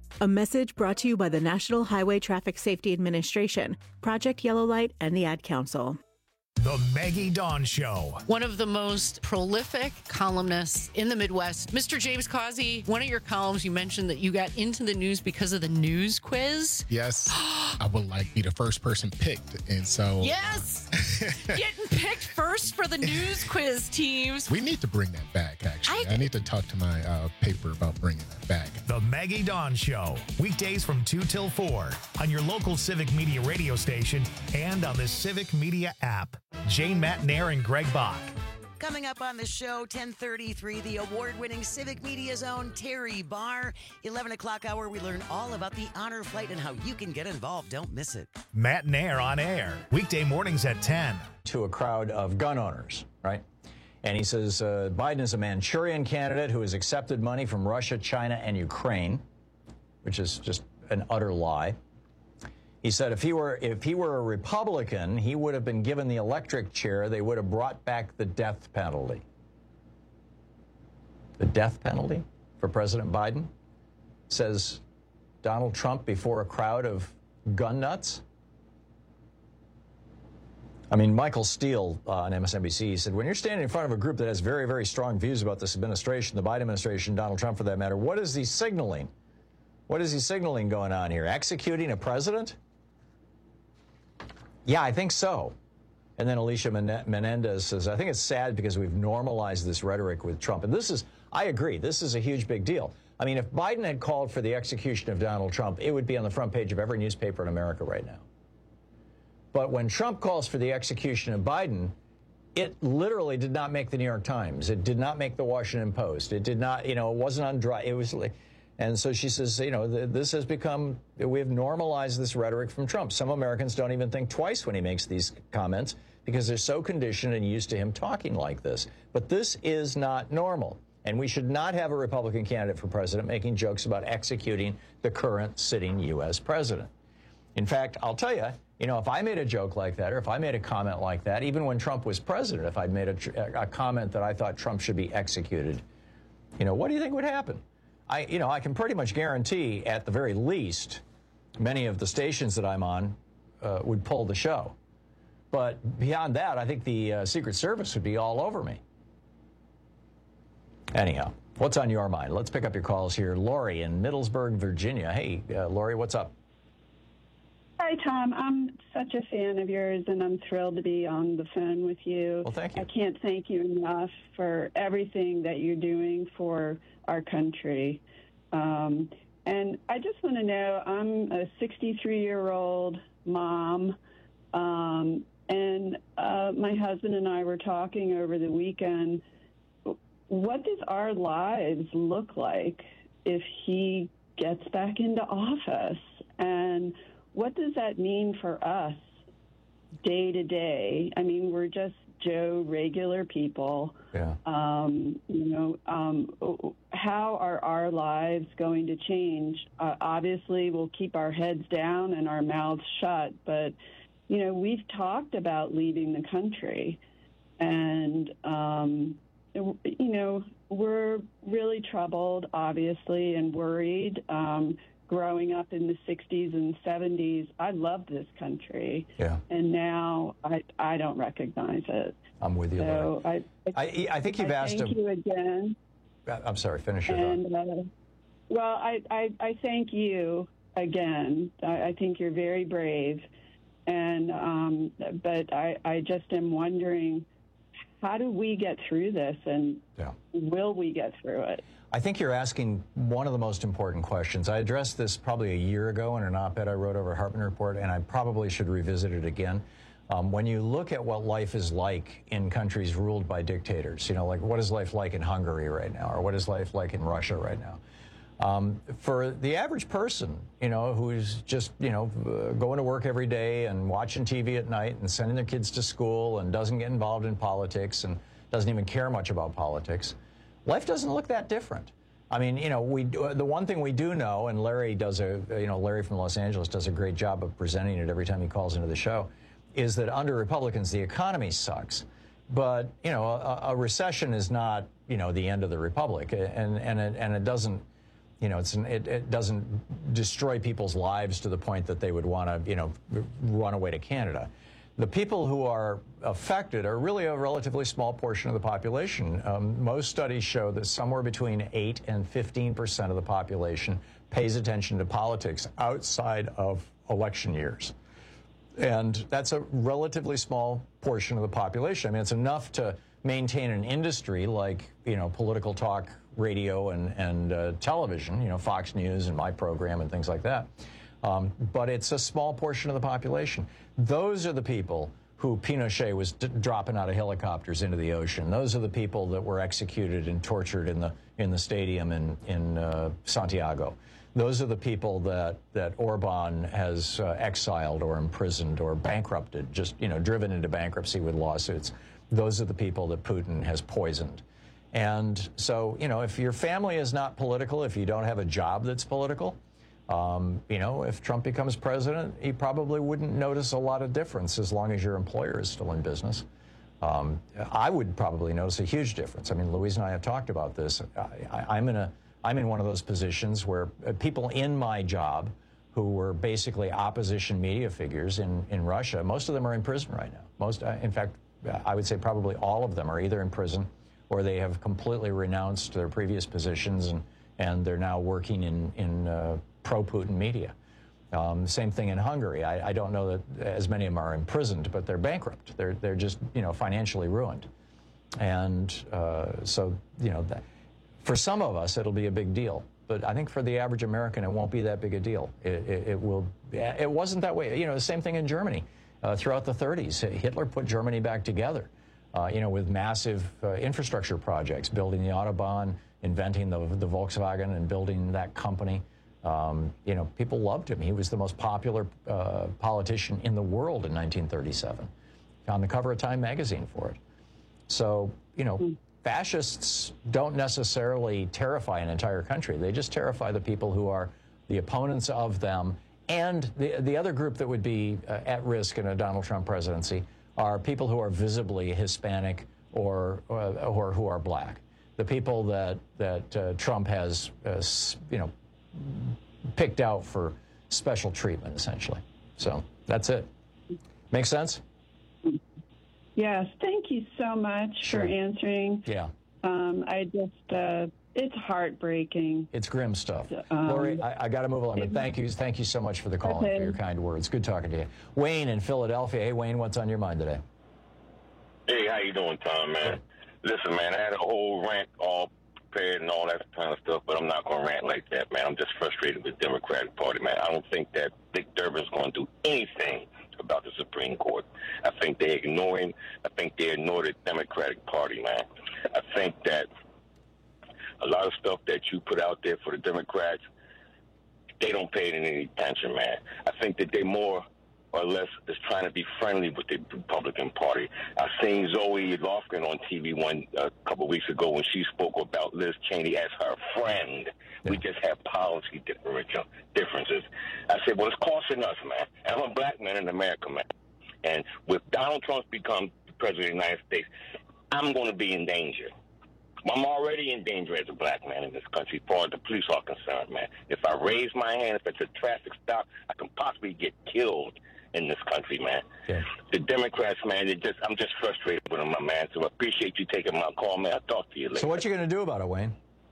A message brought to you by the National Highway Traffic Safety Administration, Project Yellow Light, and the Ad Council. The Maggie Dawn Show. One of the most prolific columnists in the Midwest, Mister James Causey. One of your columns, you mentioned that you got into the news because of the news quiz. Yes, I would like be the first person picked, and so yes, getting picked first for the news quiz teams. We need to bring that back. Actually, I, I need to talk to my uh, paper about bringing that back. The Maggie Dawn Show, weekdays from two till four on your local Civic Media radio station and on the Civic Media app. Jane Matnair and Greg Bach. Coming up on the show, ten thirty-three, the award-winning Civic Media's own Terry Barr. eleven o'clock hour, we learn all about the honor flight and how you can get involved. Don't miss it. Matnair on air, weekday mornings at ten. To a crowd of gun owners, right? And he says uh, Biden is a Manchurian candidate who has accepted money from Russia, China, and Ukraine, which is just an utter lie. He said if he were if he were a Republican, he would have been given the electric chair. They would have brought back the death penalty. The death penalty for President Biden, says Donald Trump before a crowd of gun nuts. I mean, Michael Steele uh, on M S N B C said, when you're standing in front of a group that has very, very strong views about this administration, the Biden administration, Donald Trump for that matter, what is he signaling? What is he signaling going on here? Executing a president? Yeah, I think so. And then Alicia Menendez says, I think it's sad because we've normalized this rhetoric with Trump. And this is, I agree, this is a huge big deal. I mean, if Biden had called for the execution of Donald Trump, it would be on the front page of every newspaper in America right now. But when Trump calls for the execution of Biden, it literally did not make the New York Times. It did not make the Washington Post. It did not, you know, it wasn't on dry. It was like, and so she says, you know, this has become, we have normalized this rhetoric from Trump. Some Americans don't even think twice when he makes these comments because they're so conditioned and used to him talking like this. But this is not normal. And we should not have a Republican candidate for president making jokes about executing the current sitting U S president. In fact, I'll tell you, you know, if I made a joke like that, or if I made a comment like that, even when Trump was president, if I'd made a, a comment that I thought Trump should be executed, you know, what do you think would happen? I, you know, I can pretty much guarantee, at the very least, many of the stations that I'm on uh, would pull the show. But beyond that, I think the uh, Secret Service would be all over me. Anyhow, what's on your mind? Let's pick up your calls here. Lori in Middlesburg, Virginia. Hey, uh, Lori, what's up? Hi, Tom. I'm such a fan of yours, and I'm thrilled to be on the phone with you. Well, thank you. I can't thank you enough for everything that you're doing for our country. Um, and I just want to know, I'm a sixty-three-year-old mom, um, and uh, my husband and I were talking over the weekend. What does our lives look like if he gets back into office? And what does that mean for us day to day? I mean, we're just Joe, regular people. Yeah. Um, you know, um, how are our lives going to change? Uh, obviously, we'll keep our heads down and our mouths shut, but, you know, we've talked about leaving the country. And, um, you know, we're really troubled, obviously, and worried. Um, growing up in the sixties and seventies, I loved this country. Yeah. And now I I don't recognize it. I'm with you, So Lori. I, I, I think you've I asked thank him. you again. I'm sorry, finish your thought. And, uh, well, I, I, I thank you again. I, I think you're very brave. And, um, but I, I just am wondering, how do we get through this, and yeah. will we get through it? I think you're asking one of the most important questions. I addressed this probably a year ago in an op-ed I wrote over Hartman Report, and I probably should revisit it again. Um, when you look at what life is like in countries ruled by dictators, you know, like what is life like in Hungary right now, or what is life like in Russia right now? Um, for the average person, you know, who's just, you know, uh, going to work every day and watching T V at night and sending their kids to school and doesn't get involved in politics and doesn't even care much about politics, life doesn't look that different. I mean, you know, we do, the one thing we do know, and Larry does a, you know, Larry from Los Angeles does a great job of presenting it every time he calls into the show, is that under Republicans, the economy sucks. But, you know, a, a recession is not, you know, the end of the republic. And, and, it, and it doesn't, you know, it's an, it, it doesn't destroy people's lives to the point that they would want to, you know, run away to Canada. The people who are affected are really a relatively small portion of the population. Um, most studies show that somewhere between eight and fifteen percent of the population pays attention to politics outside of election years. And that's a relatively small portion of the population. I mean, it's enough to maintain an industry like, you know, political talk radio and, and uh, television, you know, Fox News and my program and things like that. Um, but it's a small portion of the population. Those are the people who Pinochet was d dropping out of helicopters into the ocean. Those are the people that were executed and tortured in the in the stadium in in uh, Santiago. Those are the people that that Orban has uh, exiled or imprisoned or bankrupted, just you know, driven into bankruptcy with lawsuits. Those are the people that Putin has poisoned. And so, you know, if your family is not political, if you don't have a job that's political, Um, you know, if Trump becomes president, he probably wouldn't notice a lot of difference as long as your employer is still in business. Um, I would probably notice a huge difference. I mean, Louise and I have talked about this. I, I'm in a, I'm in one of those positions where people in my job who were basically opposition media figures in, in Russia, most of them are in prison right now. Most, uh, in fact, I would say probably all of them are either in prison or they have completely renounced their previous positions and, and they're now working in, in uh, pro-Putin media. Um, same thing in Hungary. I, I don't know that as many of them are imprisoned, but they're bankrupt. They're, they're just, you know, financially ruined. And uh, so, you know, that, for some of us, it'll be a big deal. But I think for the average American, it won't be that big a deal. It, it, it will. It wasn't that way. You know, the same thing in Germany. Uh, throughout the thirties, Hitler put Germany back together, uh, you know, with massive uh, infrastructure projects, building the Autobahn, inventing the, the Volkswagen and building that company. Um, you know, people loved him. He was the most popular uh, politician in the world in nineteen thirty-seven. On the cover of Time magazine for it. So, you know, mm. fascists don't necessarily terrify an entire country. They just terrify the people who are the opponents of them. And the, the other group that would be uh, at risk in a Donald Trump presidency are people who are visibly Hispanic or, uh, or who are black. The people that, that uh, Trump has, uh, you know, picked out for special treatment, essentially. So that's it. Make sense? Yes. Thank you so much sure. for answering. Yeah. Um, I just, uh, it's heartbreaking. It's grim stuff. Um, Lori, I, I got to move along, but thank you. Thank you so much for the call okay. and for your kind words. Good talking to you. Wayne in Philadelphia. Hey, Wayne, what's on your mind today? Hey, how you doing, Tom, man? Listen, man, I had a whole rant all prepared and all that kind of stuff, but I'm not going to rant like that, man. I'm just frustrated with the Democratic Party, man. I don't think that Dick Durbin's going to do anything about the Supreme Court. I think they're ignoring, I think they ignore the Democratic Party, man. I think that a lot of stuff that you put out there for the Democrats, they don't pay it any attention, man. I think that they more or less is trying to be friendly with the Republican Party. I seen Zoe Lofgren on T V one a couple of weeks ago when she spoke about Liz Cheney as her friend. Yeah. We just have policy differential differences. I said, well, it's costing us, man. And I'm a black man in America, man. And with Donald Trump become the president of the United States, I'm going to be in danger. I'm already in danger as a black man in this country, as far as the police are concerned, man. If I raise my hand, if it's a traffic stop, I can possibly get killed in this country, man. Yeah. The Democrats, man, they just I'm just frustrated with them, my man. So I appreciate you taking my call, man. I'll talk to you later. So what you going to do about it, Wayne?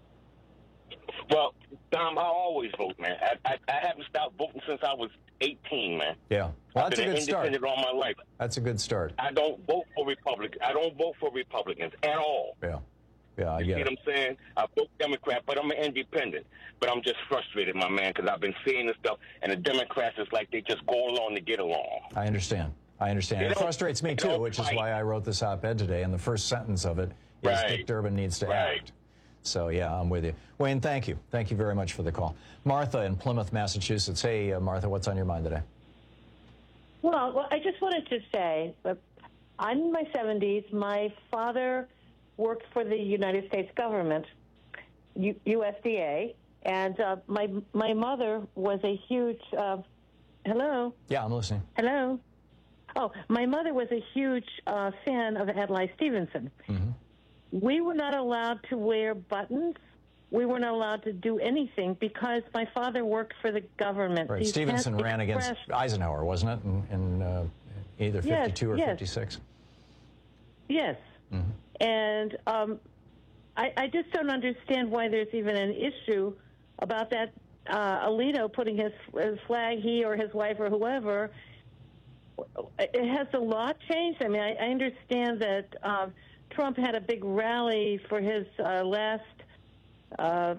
Well, Tom, I always vote, man. I, I, I haven't stopped voting since I was eighteen, man. Yeah. Well, I've that's been a good start. independent all my life. That's a good start. I don't vote for Republicans. I don't vote for Republicans at all. Yeah. Yeah, I you get see it. what I'm saying? I vote Democrat, but I'm an independent. But I'm just frustrated, my man, because I've been seeing this stuff, and the Democrats is like they just go along to get along. I understand. I understand. They It frustrates me, too, which is why I wrote this op-ed today, and the first sentence of it is Right. Dick Durbin needs to Right. act. So, yeah, I'm with you. Wayne, thank you. Thank you very much for the call. Martha in Plymouth, Massachusetts. Hey, uh, Martha, what's on your mind today? Well, well, I just wanted to say, that I'm in my seventies. My father worked for the United States government, U- U S D A, and uh, my my mother was a huge. Uh, hello. Yeah, I'm listening. Hello. Oh, my mother was a huge uh, fan of Adlai Stevenson. Mm-hmm. We were not allowed to wear buttons we weren't allowed to do anything because my father worked for the government. Right. He Stevenson has ran against expressed- Eisenhower, wasn't it, in, in uh, either Yes, fifty-two or yes. fifty-six? Yes. Mm-hmm. And um, I, I just don't understand why there's even an issue about that uh, Alito putting his, his flag, he or his wife or whoever. It has the law changed? I mean, I, I understand that uh, Trump had a big rally for his uh, last uh,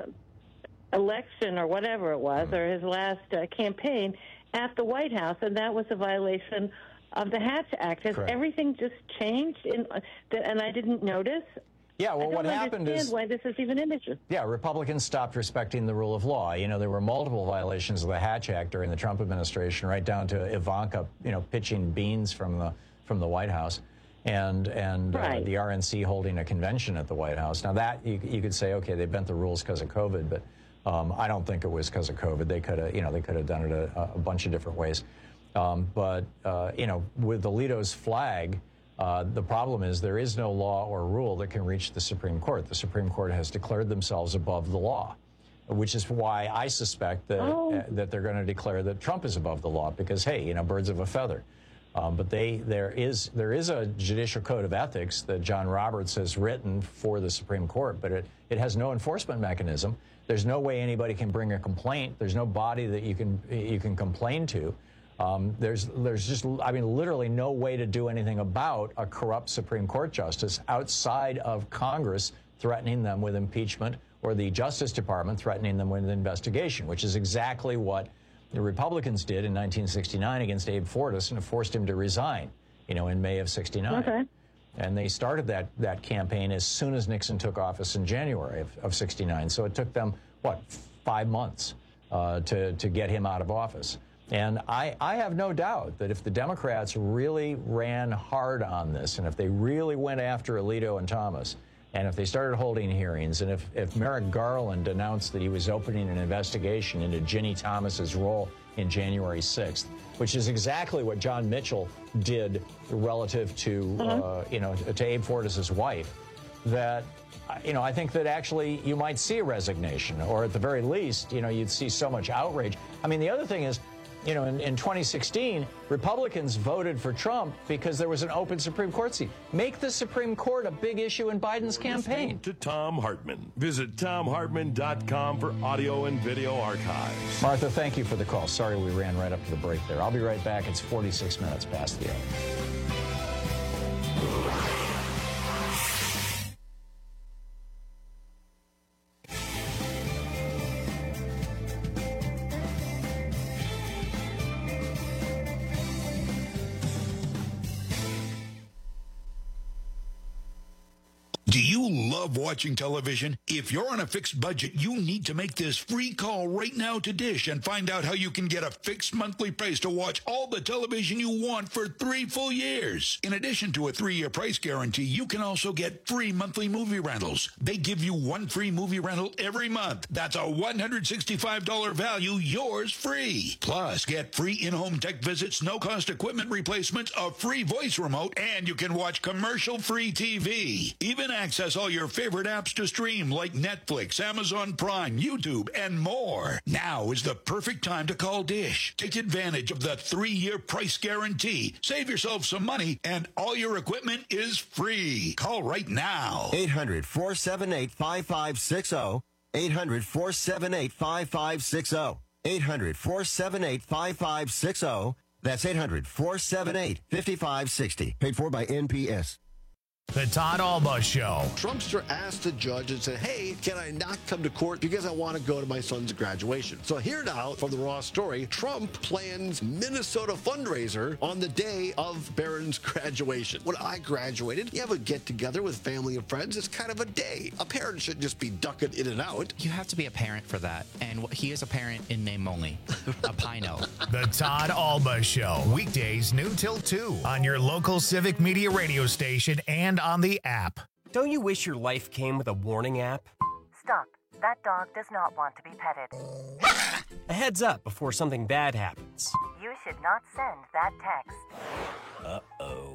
election or whatever it was, or his last uh, campaign at the White House, and that was a violation of the Hatch Act. Has Correct. everything just changed, in, uh, and I didn't notice? Yeah, well, I don't what happened understand is why this is even an issue. Yeah, Republicans stopped respecting the rule of law. You know, there were multiple violations of the Hatch Act during the Trump administration, right down to Ivanka, you know, pitching beans from the from the White House, and and Right. uh, the R N C holding a convention at the White House. Now that you, you could say, okay, they bent the rules because of COVID, but um, I don't think it was because of COVID. They could have, you know, they could have done it a, a bunch of different ways. Um, but uh, you know, with Alito's flag. Uh, the problem is there is no law or rule that can reach the Supreme Court. The Supreme Court has declared themselves above the law, which is why I suspect that Oh. uh, that they're going to declare that Trump is above the law because, hey, you know, birds of a feather. Um, but they there is there is a judicial code of ethics that John Roberts has written for the Supreme Court, but it, it has no enforcement mechanism. There's no way anybody can bring a complaint. There's no body that you can you can complain to. Um, there's, there's just, I mean, literally no way to do anything about a corrupt Supreme Court justice outside of Congress threatening them with impeachment or the Justice Department threatening them with an investigation, which is exactly what the Republicans did in nineteen sixty-nine against Abe Fortas and forced him to resign, you know, in May of sixty-nine. Okay. And they started that, that campaign as soon as Nixon took office in January of, of sixty-nine. So it took them, what, five months uh, to, to get him out of office. And I, I have no doubt that if the Democrats really ran hard on this, and if they really went after Alito and Thomas, and if they started holding hearings, and if, if Merrick Garland announced that he was opening an investigation into Ginny Thomas's role in January sixth, which is exactly what John Mitchell did relative to, uh, you know, to Abe Fortas's wife, that, you know, I think that actually you might see a resignation, or at the very least, you know, you'd see so much outrage. I mean, the other thing is, you know, in, in twenty sixteen, Republicans voted for Trump because there was an open Supreme Court seat. Make the Supreme Court a big issue in Biden's campaign. To Thom Hartmann. Visit Thom Hartmann dot com for audio and video archives. Martha, thank you for the call. Sorry we ran right up to the break there. I'll be right back. It's forty-six minutes past the hour. Do you love watching television? If you're on a fixed budget, you need to make this free call right now to Dish and find out how you can get a fixed monthly price to watch all the television you want for three full years. In addition to a three-year price guarantee, you can also get free monthly movie rentals. They give you one free movie rental every month. That's a one hundred sixty-five dollars value, yours free. Plus, get free in-home tech visits, no-cost equipment replacements, a free voice remote, and you can watch commercial-free T V. Even access all your favorite apps to stream like Netflix, Amazon Prime, YouTube, and more. Now is the perfect time to call Dish. Take advantage of the three-year price guarantee. Save yourself some money, and all your equipment is free. Call right now. eight hundred, four seven eight, five five six zero. eight hundred, four seven eight, five five six zero. eight hundred, four seven eight, five five six zero. That's eight hundred, four seven eight, five five six zero. Paid for by N P S. The Todd Alba Show. Trumpster asked the judge and said, hey, can I not come to court because I want to go to my son's graduation? So here now from the Raw story, Trump plans Minnesota fundraiser on the day of Barron's graduation. When I graduated, you have a get-together with family and friends. It's kind of a day. A parent shouldn't just be ducking in and out. You have to be a parent for that. And he is a parent in name only. A Pino. The Todd Alba Show. Weekdays noon till two on your local Civic Media radio station and on the app. Don't you wish your life came with a warning app? Stop. That dog does not want to be petted. A heads up before something bad happens. You should not send that text. Uh-oh.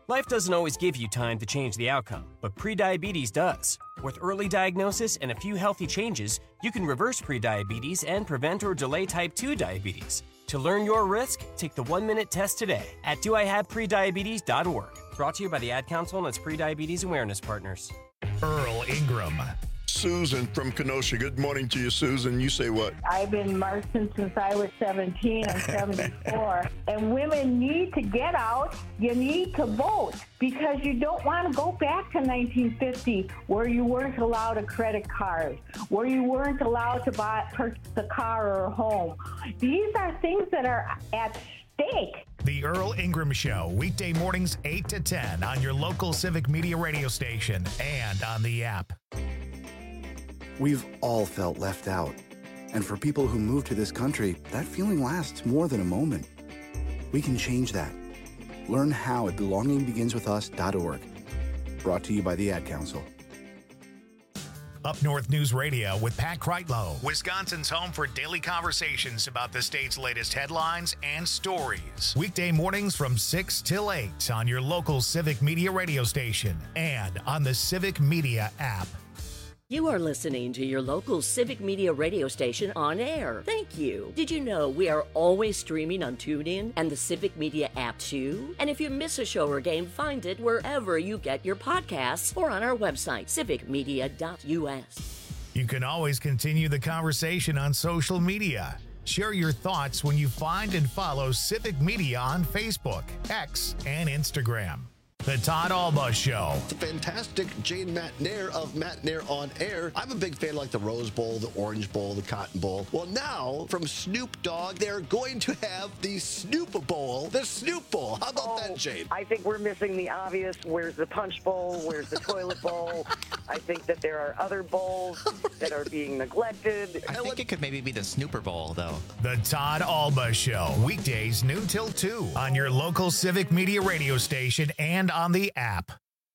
Life doesn't always give you time to change the outcome, but prediabetes does. With early diagnosis and a few healthy changes, you can reverse prediabetes and prevent or delay type two diabetes. To learn your risk, take the one-minute test today at do I have prediabetes dot org. Brought to you by the Ad Council and its Prediabetes Awareness Partners. Earl Ingram. Susan from Kenosha. Good morning to you, Susan. You say what? I've been marching since I was seventeen. I'm seventy-four. And women need to get out. You need to vote because you don't want to go back to nineteen fifty where you weren't allowed a credit card, where you weren't allowed to buy purchase a car or a home. These are things that are at stake. The Earl Ingram Show, weekday mornings eight to ten on your local Civic Media radio station and on the app. We've all felt left out. And for people who move to this country, that feeling lasts more than a moment. We can change that. Learn how at belonging begins with us dot org. Brought to you by the Ad Council. Up North News Radio with Pat Kreitlow, Wisconsin's home for daily conversations about the state's latest headlines and stories. Weekday mornings from six till eight on your local Civic Media radio station and on the Civic Media app. You are listening to your local Civic Media radio station on air. Thank you. Did you know we are always streaming on TuneIn and the Civic Media app too? And if you miss a show or game, find it wherever you get your podcasts or on our website, civic media dot u s. You can always continue the conversation on social media. Share your thoughts when you find and follow Civic Media on Facebook, X, and Instagram. The Todd Alba Show. The fantastic Jane McNair of McNair on Air. I'm a big fan like the Rose Bowl, the Orange Bowl, the Cotton Bowl. Well, now from Snoop Dogg, they're going to have the Snoop Bowl, the Snoop Bowl. How about oh, that, Jane? I think we're missing the obvious. Where's the Punch Bowl? Where's the Toilet Bowl? I think that there are other bowls that are being neglected. I think it could maybe be the Snooper Bowl, though. The Todd Alba Show. Weekdays noon till two on your local Civic Media radio station and on the app.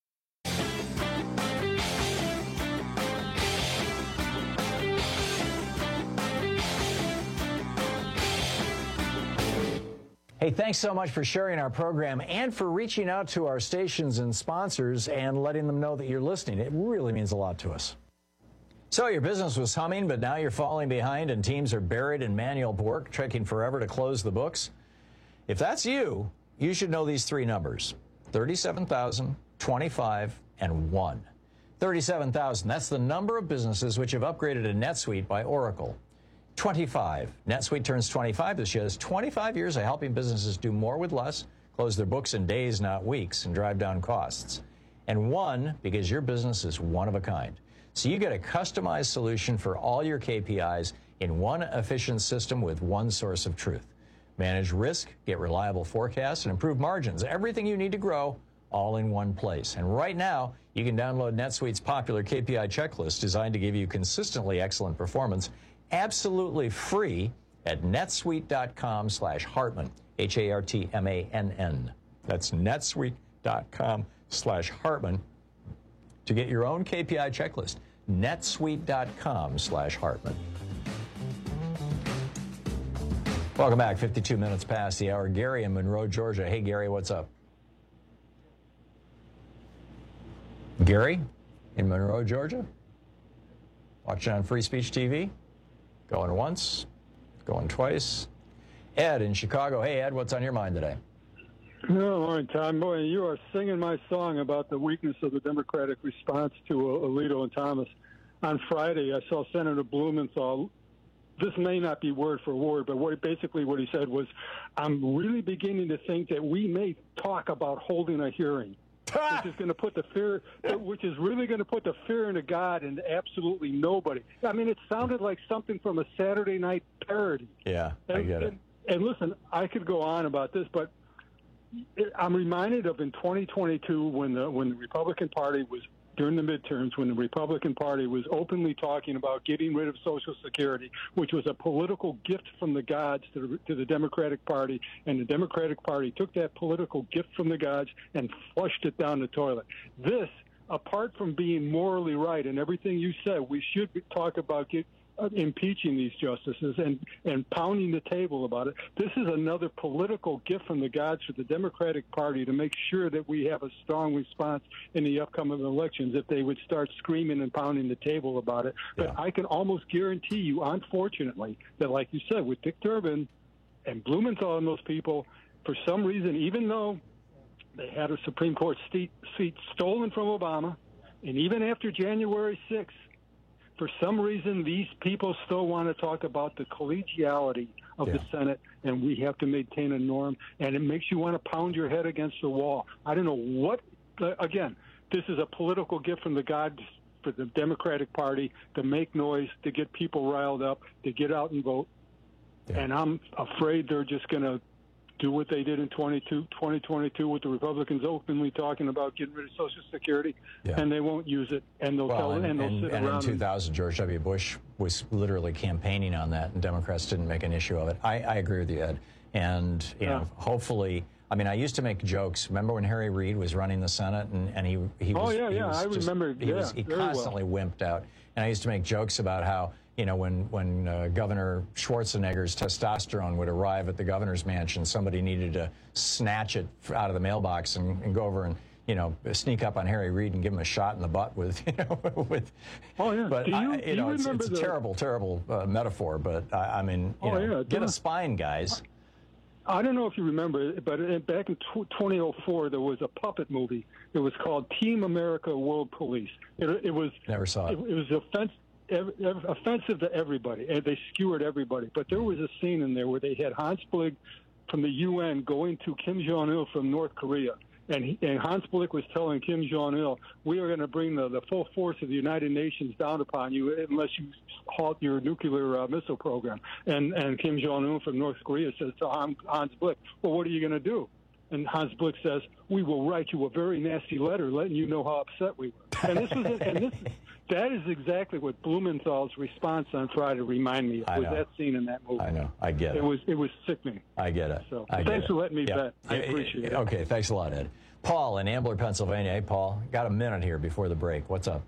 Hey, thanks so much for sharing our program and for reaching out to our stations and sponsors and letting them know that you're listening. It really means a lot to us. So your business was humming, but now you're falling behind and teams are buried in manual work, taking forever to close the books. If that's you, you should know these three numbers: thirty-seven thousand, twenty-five, and one. thirty-seven thousand, that's the number of businesses which have upgraded to NetSuite by Oracle. twenty-five, NetSuite turns twenty-five this year. It's twenty-five years of helping businesses do more with less, close their books in days, not weeks, and drive down costs. And one, because your business is one of a kind. So you get a customized solution for all your K P Is in one efficient system with one source of truth. Manage risk, get reliable forecasts, and improve margins. Everything you need to grow, all in one place. And right now, you can download NetSuite's popular K P I checklist designed to give you consistently excellent performance, absolutely free at netsuite.com slash Hartmann, H A R T M A N N. That's netsuite.com slash Hartmann to get your own K P I checklist. netsuite.com slash Hartmann. Welcome back. fifty-two minutes past the hour. Gary in Monroe, Georgia. Hey, Gary, what's up? Gary in Monroe, Georgia? Watching on Free Speech T V? Going once, going twice. Ed in Chicago. Hey, Ed, what's on your mind today? No, morning, Tom. Boy, you are singing my song about the weakness of the Democratic response to Alito and Thomas. On Friday, I saw Senator Blumenthal. This may not be word for word, but what basically what he said was, I'm really beginning to think that we may talk about holding a hearing, which is going to put the fear, which is really going to put the fear into God and absolutely nobody. I mean, it sounded like something from a Saturday night parody. Yeah, I and, get it. And, and listen, I could go on about this, but I'm reminded of in twenty twenty-two when the when the Republican Party was during the midterms, when the Republican Party was openly talking about getting rid of Social Security, which was a political gift from the gods to the, to the Democratic Party, and the Democratic Party took that political gift from the gods and flushed it down the toilet. This, apart from being morally right and everything you said, we should talk about get, uh, impeaching these justices and, and pounding the table about it. This is another political gift from the gods for the Democratic Party to make sure that we have a strong response in the upcoming elections if they would start screaming and pounding the table about it. But Yeah. I can almost guarantee you, unfortunately, that like you said, with Dick Durbin and Blumenthal and those people, for some reason, even though they had a Supreme Court seat, seat stolen from Obama, and even after January sixth, for some reason, these people still want to talk about the collegiality of Yeah. the Senate, and we have to maintain a norm, and it makes you want to pound your head against the wall. I don't know what, again, this is a political gift from the gods for the Democratic Party to make noise, to get people riled up, to get out and vote. Yeah. And I'm afraid they're just going to do what they did in twenty twenty-two with the Republicans openly talking about getting rid of Social Security, Yeah. and they won't use it, and they'll Well, tell and, and they'll and, sit and in around. two thousand, George W. Bush was literally campaigning on that, and Democrats didn't make an issue of it. I, I agree with you, Ed. And, you Yeah. know, hopefully, I mean, I used to make jokes. Remember when Harry Reid was running the Senate, and, and he, he Oh, was... yeah, he yeah, was I just- remember, He, was, yeah, he very well. constantly wimped out. And I used to make jokes about how, you know, when, when uh, Governor Schwarzenegger's testosterone would arrive at the governor's mansion, somebody needed to snatch it out of the mailbox and, and go over and, you know, sneak up on Harry Reid and give him a shot in the butt with, you know, with... Oh, yeah. But, Do you- I, do you know, you it's, remember it's a the- terrible, terrible uh, metaphor, but, I, I mean, you Oh, know, yeah, get yeah. a spine, guys. I don't know if you remember, but in- back in tw- twenty oh four, there was a puppet movie. It was called Team America World Police. It, it was Never saw it. It, it was offensive. Ev- ev- offensive to everybody, and they skewered everybody. But there was a scene in there where they had Hans Blix from the U N going to Kim Jong-il from North Korea, and, he, and Hans Blix was telling Kim Jong-il, "We are going to bring the, the full force of the United Nations down upon you unless you halt your nuclear uh, missile program." And and Kim Jong-un from North Korea says to Han, Hans Blix, "Well, what are you going to do?" And Hans Blix says, "We will write you a very nasty letter letting you know how upset we were." And this was it, and this that is exactly what Blumenthal's response on Friday reminded me of. I Was know. that scene in that movie? I know. I get it. It was it was sickening. I get it. So I get thanks it. for letting me Yeah. bet. I Yeah, appreciate it. Okay, thanks a lot, Ed. Paul in Ambler, Pennsylvania. Hey, Paul, got a minute here before the break. What's up?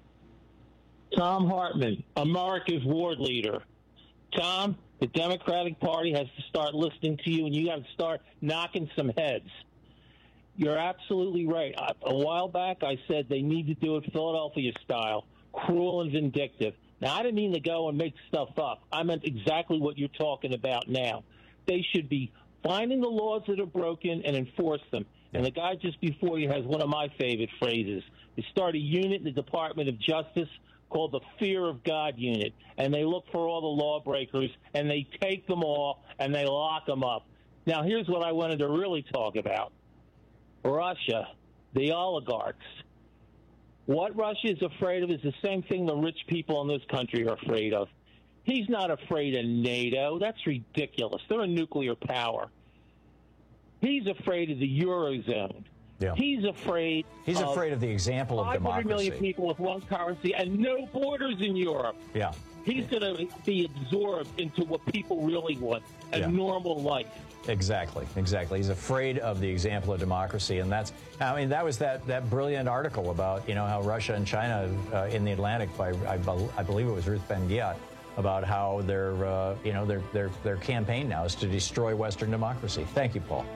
Tom Hartman, America's ward leader. Tom, the Democratic Party has to start listening to you, and you have to start knocking some heads. You're absolutely right. A a while back, I said they need to do it Philadelphia style, cruel and vindictive. Now, I didn't mean to go and make stuff up. I meant exactly what you're talking about now. They should be finding the laws that are broken and enforce them. And the guy just before you has one of my favorite phrases. They start a unit in the Department of Justice called the Fear of God Unit, and they look for all the lawbreakers, and they take them all, and they lock them up. Now, here's what I wanted to really talk about. Russia, the oligarchs. What Russia is afraid of is the same thing the rich people in this country are afraid of. He's not afraid of NATO. That's ridiculous. They're a nuclear power. He's afraid of the Eurozone. Yeah. He's afraid He's of afraid of the example of five hundred democracy. million people with one currency and no borders in Europe. Yeah. He's going to be absorbed into what people really want, a Yeah. normal life. Exactly, exactly. He's afraid of the example of democracy, and that's, I mean, that was that, that brilliant article about, you know, how Russia and China uh, in the Atlantic by, I, bel- I believe it was Ruth Ben-Ghiat, about how their, uh, you know, their, their, their campaign now is to destroy Western democracy. Thank you, Paul.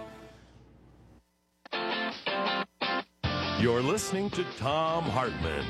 You're listening to Tom Hartman.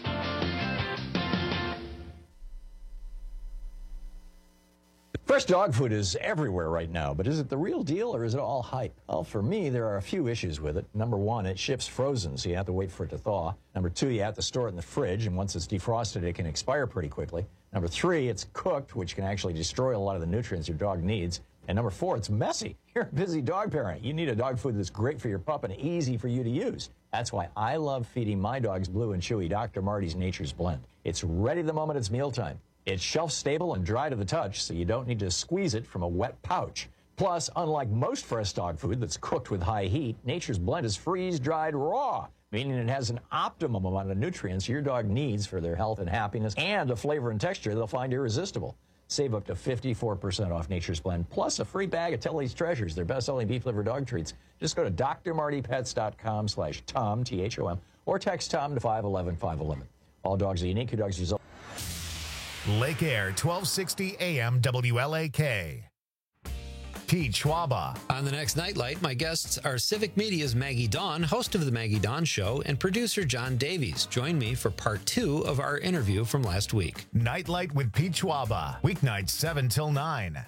Fresh dog food is everywhere right now, but is it the real deal or is it all hype? Well, for me, there are a few issues with it. Number one, it ships frozen, so you have to wait for it to thaw. Number two, you have to store it in the fridge, and once it's defrosted, it can expire pretty quickly. Number three, it's cooked, which can actually destroy a lot of the nutrients your dog needs. And number four, it's messy. You're a busy dog parent. You need a dog food that's great for your pup and easy for you to use. That's why I love feeding my dogs Blue and Chewy Doctor Marty's Nature's Blend. It's ready the moment it's mealtime. It's shelf-stable and dry to the touch, so you don't need to squeeze it from a wet pouch. Plus, unlike most fresh dog food that's cooked with high heat, Nature's Blend is freeze-dried raw, meaning it has an optimum amount of nutrients your dog needs for their health and happiness, and a flavor and texture they'll find irresistible. Save up to fifty-four percent off Nature's Blend, plus a free bag of Tilly's Treasures, their best-selling beef liver dog treats. Just go to D R Marty Pets dot com slash Tom, T H O M, or text Tom to five one one, five one one. All dogs are unique. Your dog's result. Lake Air, twelve sixty A M W L A K. Pete Schwaba. On the next Nightlight, my guests are Civic Media's Maggie Dawn, host of The Maggie Dawn Show, and producer John Davies. Join me for part two of our interview from last week. Nightlight with Pete Schwaba, weeknights seven till nine.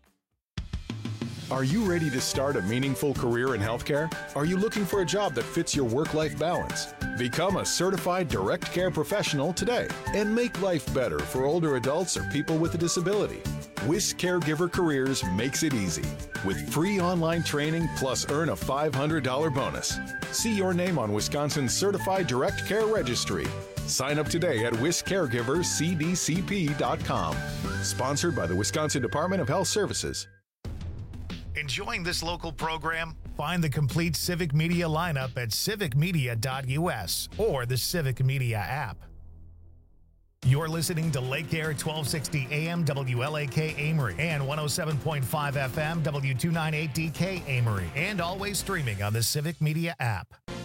Are you ready to start a meaningful career in healthcare? Are you looking for a job that fits your work-life balance? Become a certified direct care professional today and make life better for older adults or people with a disability. WIS Caregiver Careers makes it easy with free online training plus earn a five hundred dollars bonus. See your name on Wisconsin's Certified Direct Care Registry. Sign up today at wis caregiver c d c p dot com. Sponsored by the Wisconsin Department of Health Services. Enjoying this local program? Find the complete Civic Media lineup at civic media dot u s or the Civic Media app. You're listening to Lake Air twelve sixty A M W L A K Amory and one oh seven point five F M W two ninety-eight D K Amory, and always streaming on the Civic Media app.